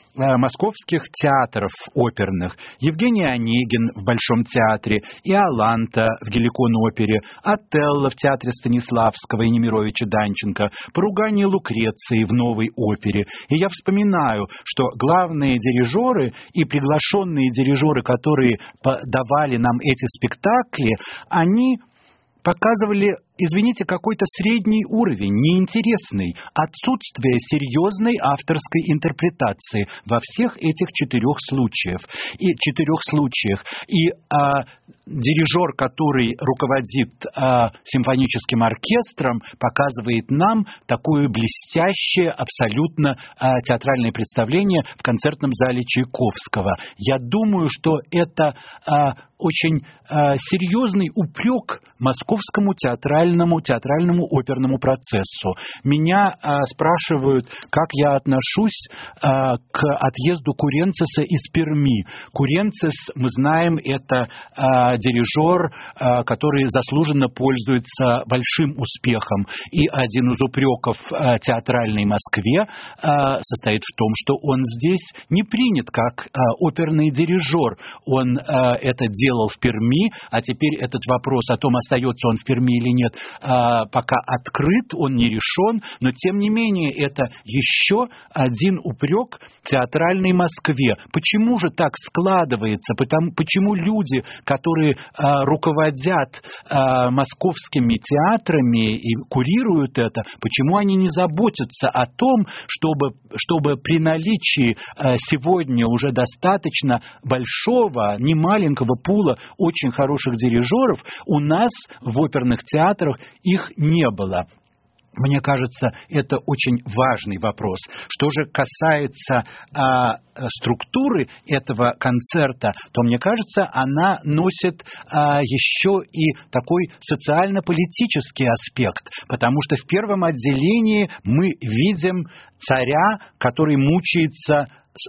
московских театров оперных. Евгений Онегин в Большом театре, Иоланта в Геликон-опере, Отелло в театре Станиславского и Немировича Данченко, Поругание Лукреции в Новой опере. И я вспоминаю, что главные дирижеры и приглашенные дирижеры, которые давали нам эти спектакли, они показывали, извините, какой-то средний уровень, неинтересный, отсутствие серьезной авторской интерпретации во всех этих четырех случаях. И четырех случаях. И а, дирижер, который руководит а, симфоническим оркестром, показывает нам такое блестящее, абсолютно а, театральное представление в концертном зале Чайковского. Я думаю, что это а, очень а, серьезный упрек московскому театральному, театральному оперному процессу. Меня а, спрашивают, как я отношусь а, к отъезду Куренциса из Перми. Куренцис, мы знаем, это а, дирижер, а, который заслуженно пользуется большим успехом. И один из упреков а, театральной Москве а, состоит в том, что он здесь не принят как а, оперный дирижер. Он а, это делал в Перми, а теперь этот вопрос о том, остается он в Перми или нет, а, пока открыт, он не решен, но тем не менее это еще один упрек театральной Москве. Почему же так складывается? Потому, почему люди, которые а, руководят а, московскими театрами и курируют это, почему они не заботятся о том, чтобы, чтобы при наличии а, сегодня уже достаточно большого, не маленького пула очень хороших дирижеров, у нас в оперных театрах их не было? Мне кажется, это очень важный вопрос. Что же касается а, структуры этого концерта, то, мне кажется, она носит а, еще и такой социально-политический аспект, потому что в первом отделении мы видим царя, который мучается,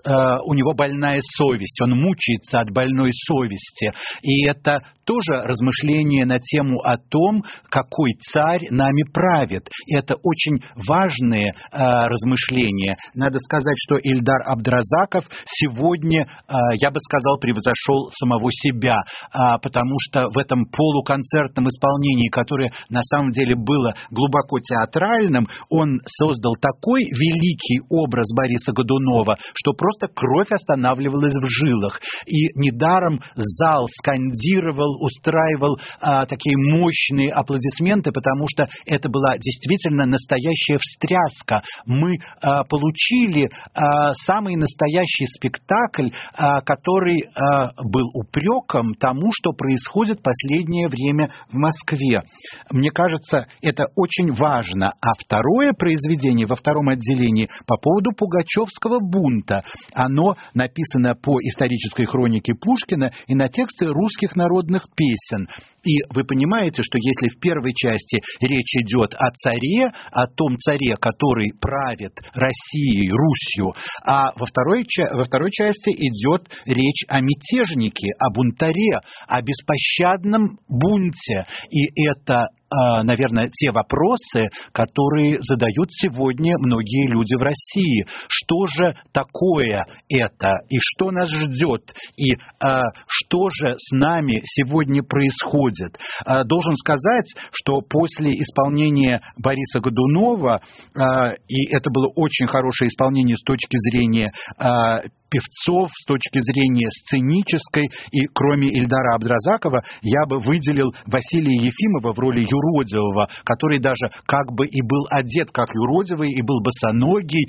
у него больная совесть, он мучается от больной совести. И это тоже размышление на тему о том, какой царь нами правит. И это очень важные э, размышления. Надо сказать, что Ильдар Абдразаков сегодня, э, я бы сказал, превзошел самого себя, э, потому что в этом полуконцертном исполнении, которое на самом деле было глубоко театральным, он создал такой великий образ Бориса Годунова, что просто кровь останавливалась в жилах. И недаром зал скандировал, устраивал а, такие мощные аплодисменты, потому что это была действительно настоящая встряска. Мы а, получили а, самый настоящий спектакль, а, который а, был упреком тому, что происходит в последнее время в Москве. Мне кажется, это очень важно. А второе произведение во втором отделении по поводу Пугачевского бунта. Оно написано по исторической хронике Пушкина и на тексты русских народных песен. И вы понимаете, что если в первой части речь идет о царе, о том царе, который правит Россией, Русью, а во второй, во второй части идет речь о мятежнике, о бунтаре, о беспощадном бунте. И это, наверное, те вопросы, которые задают сегодня многие люди в России. Что же такое это? И что нас ждет? И а, что же с нами сегодня происходит? А, должен сказать, что после исполнения Бориса Годунова, а, и это было очень хорошее исполнение с точки зрения а, певцов, с точки зрения сценической, и кроме Ильдара Абдразакова, я бы выделил Василия Ефимова в роли юродивого, который даже как бы и был одет как юродивый, и был босоногий,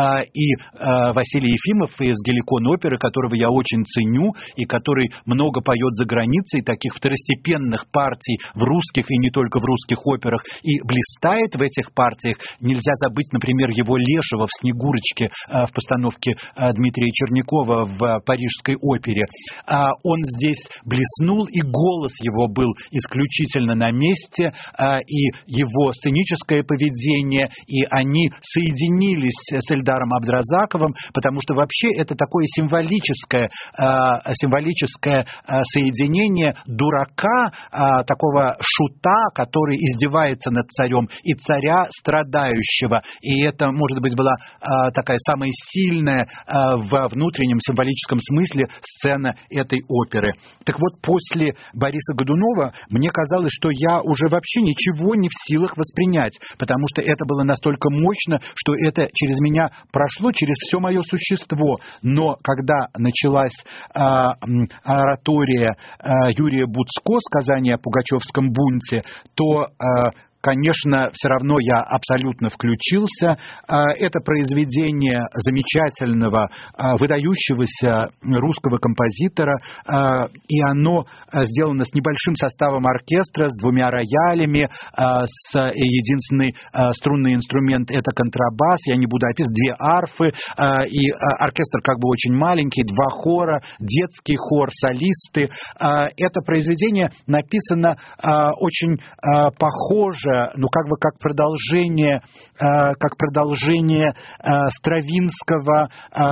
и Василий Ефимов из Геликон-оперы, которого я очень ценю, и который много поет за границей, таких второстепенных партий в русских и не только в русских операх, и блистает в этих партиях. Нельзя забыть, например, его Лешего в «Снегурочке» в постановке Дмитрия Чернякова. Серебрякова в Парижской опере. Он здесь блеснул, и голос его был исключительно на месте, и его сценическое поведение, и они соединились с Эльдаром Абдразаковым, потому что вообще это такое символическое, символическое соединение дурака, такого шута, который издевается над царем, и царя страдающего. И это, может быть, была такая самая сильная в внутреннем символическом смысле сцена этой оперы. Так вот, после Бориса Годунова мне казалось, что я уже вообще ничего не в силах воспринять, потому что это было настолько мощно, что это через меня прошло, через все мое существо. Но когда началась э, оратория э, Юрия Буцко, сказание о Пугачевском бунте, то... Э, Конечно, все равно я абсолютно включился. Это произведение замечательного, выдающегося русского композитора, и оно сделано с небольшим составом оркестра, с двумя роялями, с единственный струнный инструмент — это контрабас, я не буду описывать, две арфы, и оркестр как бы очень маленький, два хора, детский хор, солисты. Это произведение написано очень похоже, ну, как бы как продолжение, как продолжение Стравинского,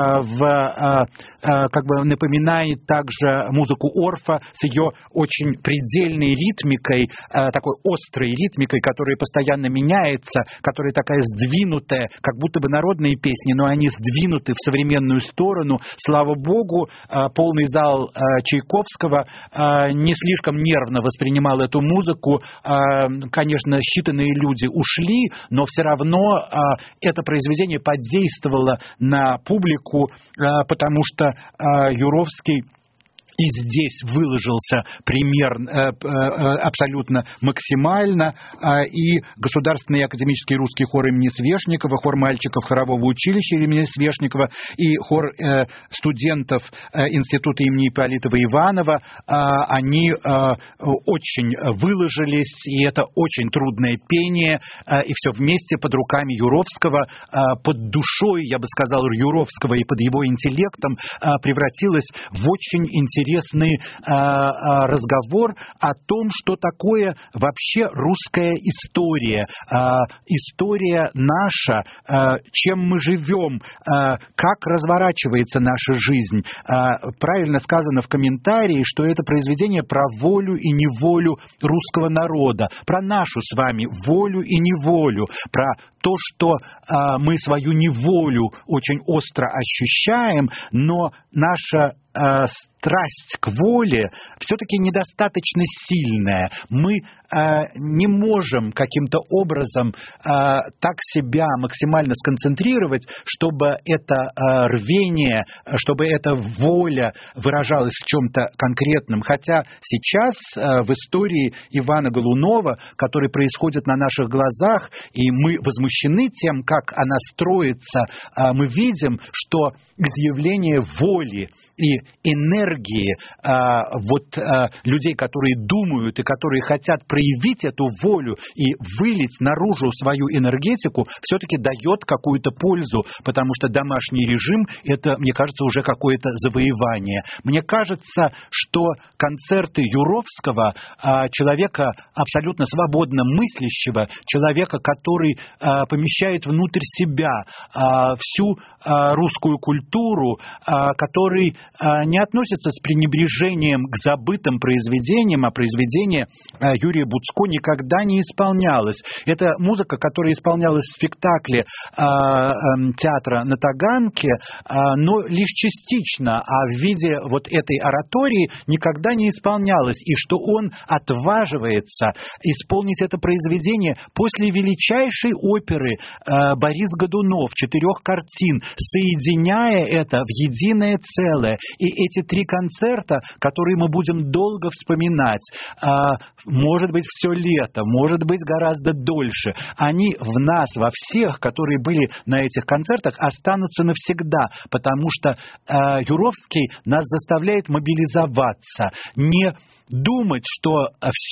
в, как бы напоминает также музыку Орфа с ее очень предельной ритмикой, такой острой ритмикой, которая постоянно меняется, которая такая сдвинутая, как будто бы народные песни, но они сдвинуты в современную сторону. Слава богу, полный зал Чайковского не слишком нервно воспринимал эту музыку. Конечно, считанные люди ушли, но все равно а, это произведение подействовало на публику, а, потому что а, Юровский и здесь выложился примерно, э, э, абсолютно максимально, э, и Государственный академический русский хор имени Свешникова, хор мальчиков хорового училища имени Свешникова и хор э, студентов э, Института имени Ипполитова Иванова, э, они э, очень выложились, и это очень трудное пение, э, и все вместе под руками Юровского, э, под душой, я бы сказал, Юровского и под его интеллектом э, превратилось в очень интересное интересный э, э, разговор о том, что такое вообще русская история, э, история наша, э, чем мы живем, э, как разворачивается наша жизнь. Э, правильно сказано в комментарии, что это произведение про волю и неволю русского народа, про нашу с вами волю и неволю, про то, что э, мы свою неволю очень остро ощущаем, но наша э, страсть к воле все-таки недостаточно сильная. Мы э, не можем каким-то образом э, так себя максимально сконцентрировать, чтобы это э, рвение, чтобы эта воля выражалась в чем-то конкретном. Хотя сейчас э, в истории Ивана Голунова, который происходит на наших глазах, и мы возмущены тем, как она строится, э, мы видим, что изъявление воли и энергии а, вот а, людей, которые думают и которые хотят проявить эту волю и вылить наружу свою энергетику, все-таки дает какую-то пользу, потому что домашний режим – это, мне кажется, уже какое-то завоевание. Мне кажется, что концерты Юровского, а, человека абсолютно свободно мыслящего, человека, который а, помещает внутрь себя а, всю а, русскую культуру, а, который не относится с пренебрежением к забытым произведениям, а произведение Юрия Буцко никогда не исполнялось. Это музыка, которая исполнялась в спектакле э, э, театра на Таганке, э, но лишь частично, а в виде вот этой оратории никогда не исполнялась. И что он отваживается исполнить это произведение после величайшей оперы э, Борис Годунов, четырех картин, соединяя это в единое целое. И эти три концерта, которые мы будем долго вспоминать, может быть, все лето, может быть, гораздо дольше, они в нас, во всех, которые были на этих концертах, останутся навсегда, потому что Юровский нас заставляет мобилизоваться, не думать, что все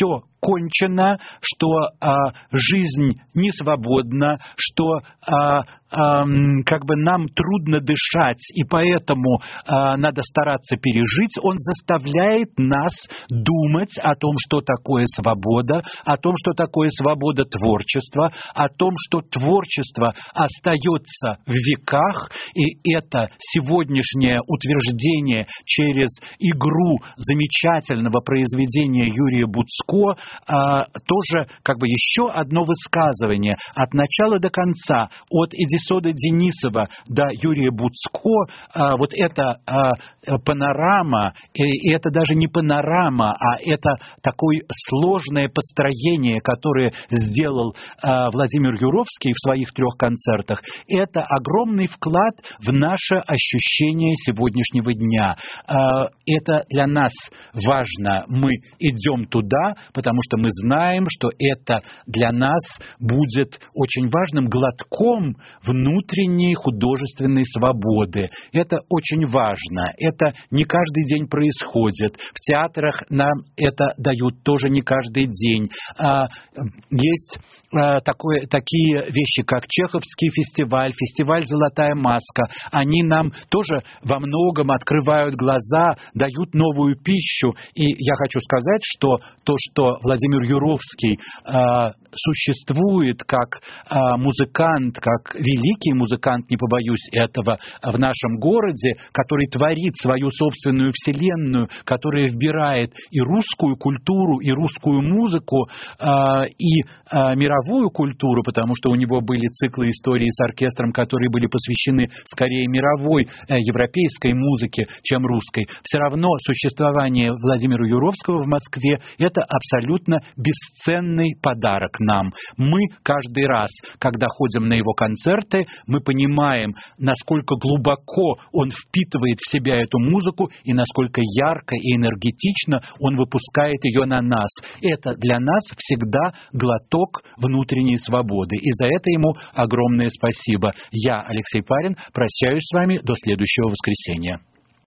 кончено, что а, жизнь не свободна, что а, а, как бы нам трудно дышать, и поэтому а, надо стараться пережить, он заставляет нас думать о том, что такое свобода, о том, что такое свобода творчества, о том, что творчество остается в веках, и это сегодняшнее утверждение через игру замечательного произведения Юрия Буцко, а, тоже как бы еще одно высказывание от начала до конца, от Эдисона Денисова до Юрия Буцко, а, вот эта а, панорама, и, и это даже не панорама, а это такое сложное построение, которое сделал а, Владимир Юровский в своих трех концертах, это огромный вклад в наше ощущение сегодняшнего дня. А, это для нас важно, мы идем туда, потому что мы знаем, что это для нас будет очень важным глотком внутренней художественной свободы. Это очень важно. Это не каждый день происходит. В театрах нам это дают тоже не каждый день. А, есть а, такое, такие вещи, как Чеховский фестиваль, фестиваль «Золотая маска». Они нам тоже во многом открывают глаза, дают новую пищу. И я хочу сказать, что то, что Владимир Юровский а, существует как а, музыкант, как великий музыкант, не побоюсь этого, в нашем городе, который творит свою собственную вселенную, которая вбирает и русскую культуру, и русскую музыку, а, и а, мировую культуру, потому что у него были циклы истории с оркестром, которые были посвящены скорее мировой, а, европейской музыке, чем русской. Все равно существование Владимира Юровского в Москве – это абсолютно бесценный подарок нам. Мы каждый раз, когда ходим на его концерты, мы понимаем, насколько глубоко он впитывает в себя эту музыку и насколько ярко и энергетично он выпускает ее на нас. Это для нас всегда глоток внутренней свободы. И за это ему огромное спасибо. Я, Алексей Парин, прощаюсь с вами до следующего воскресенья.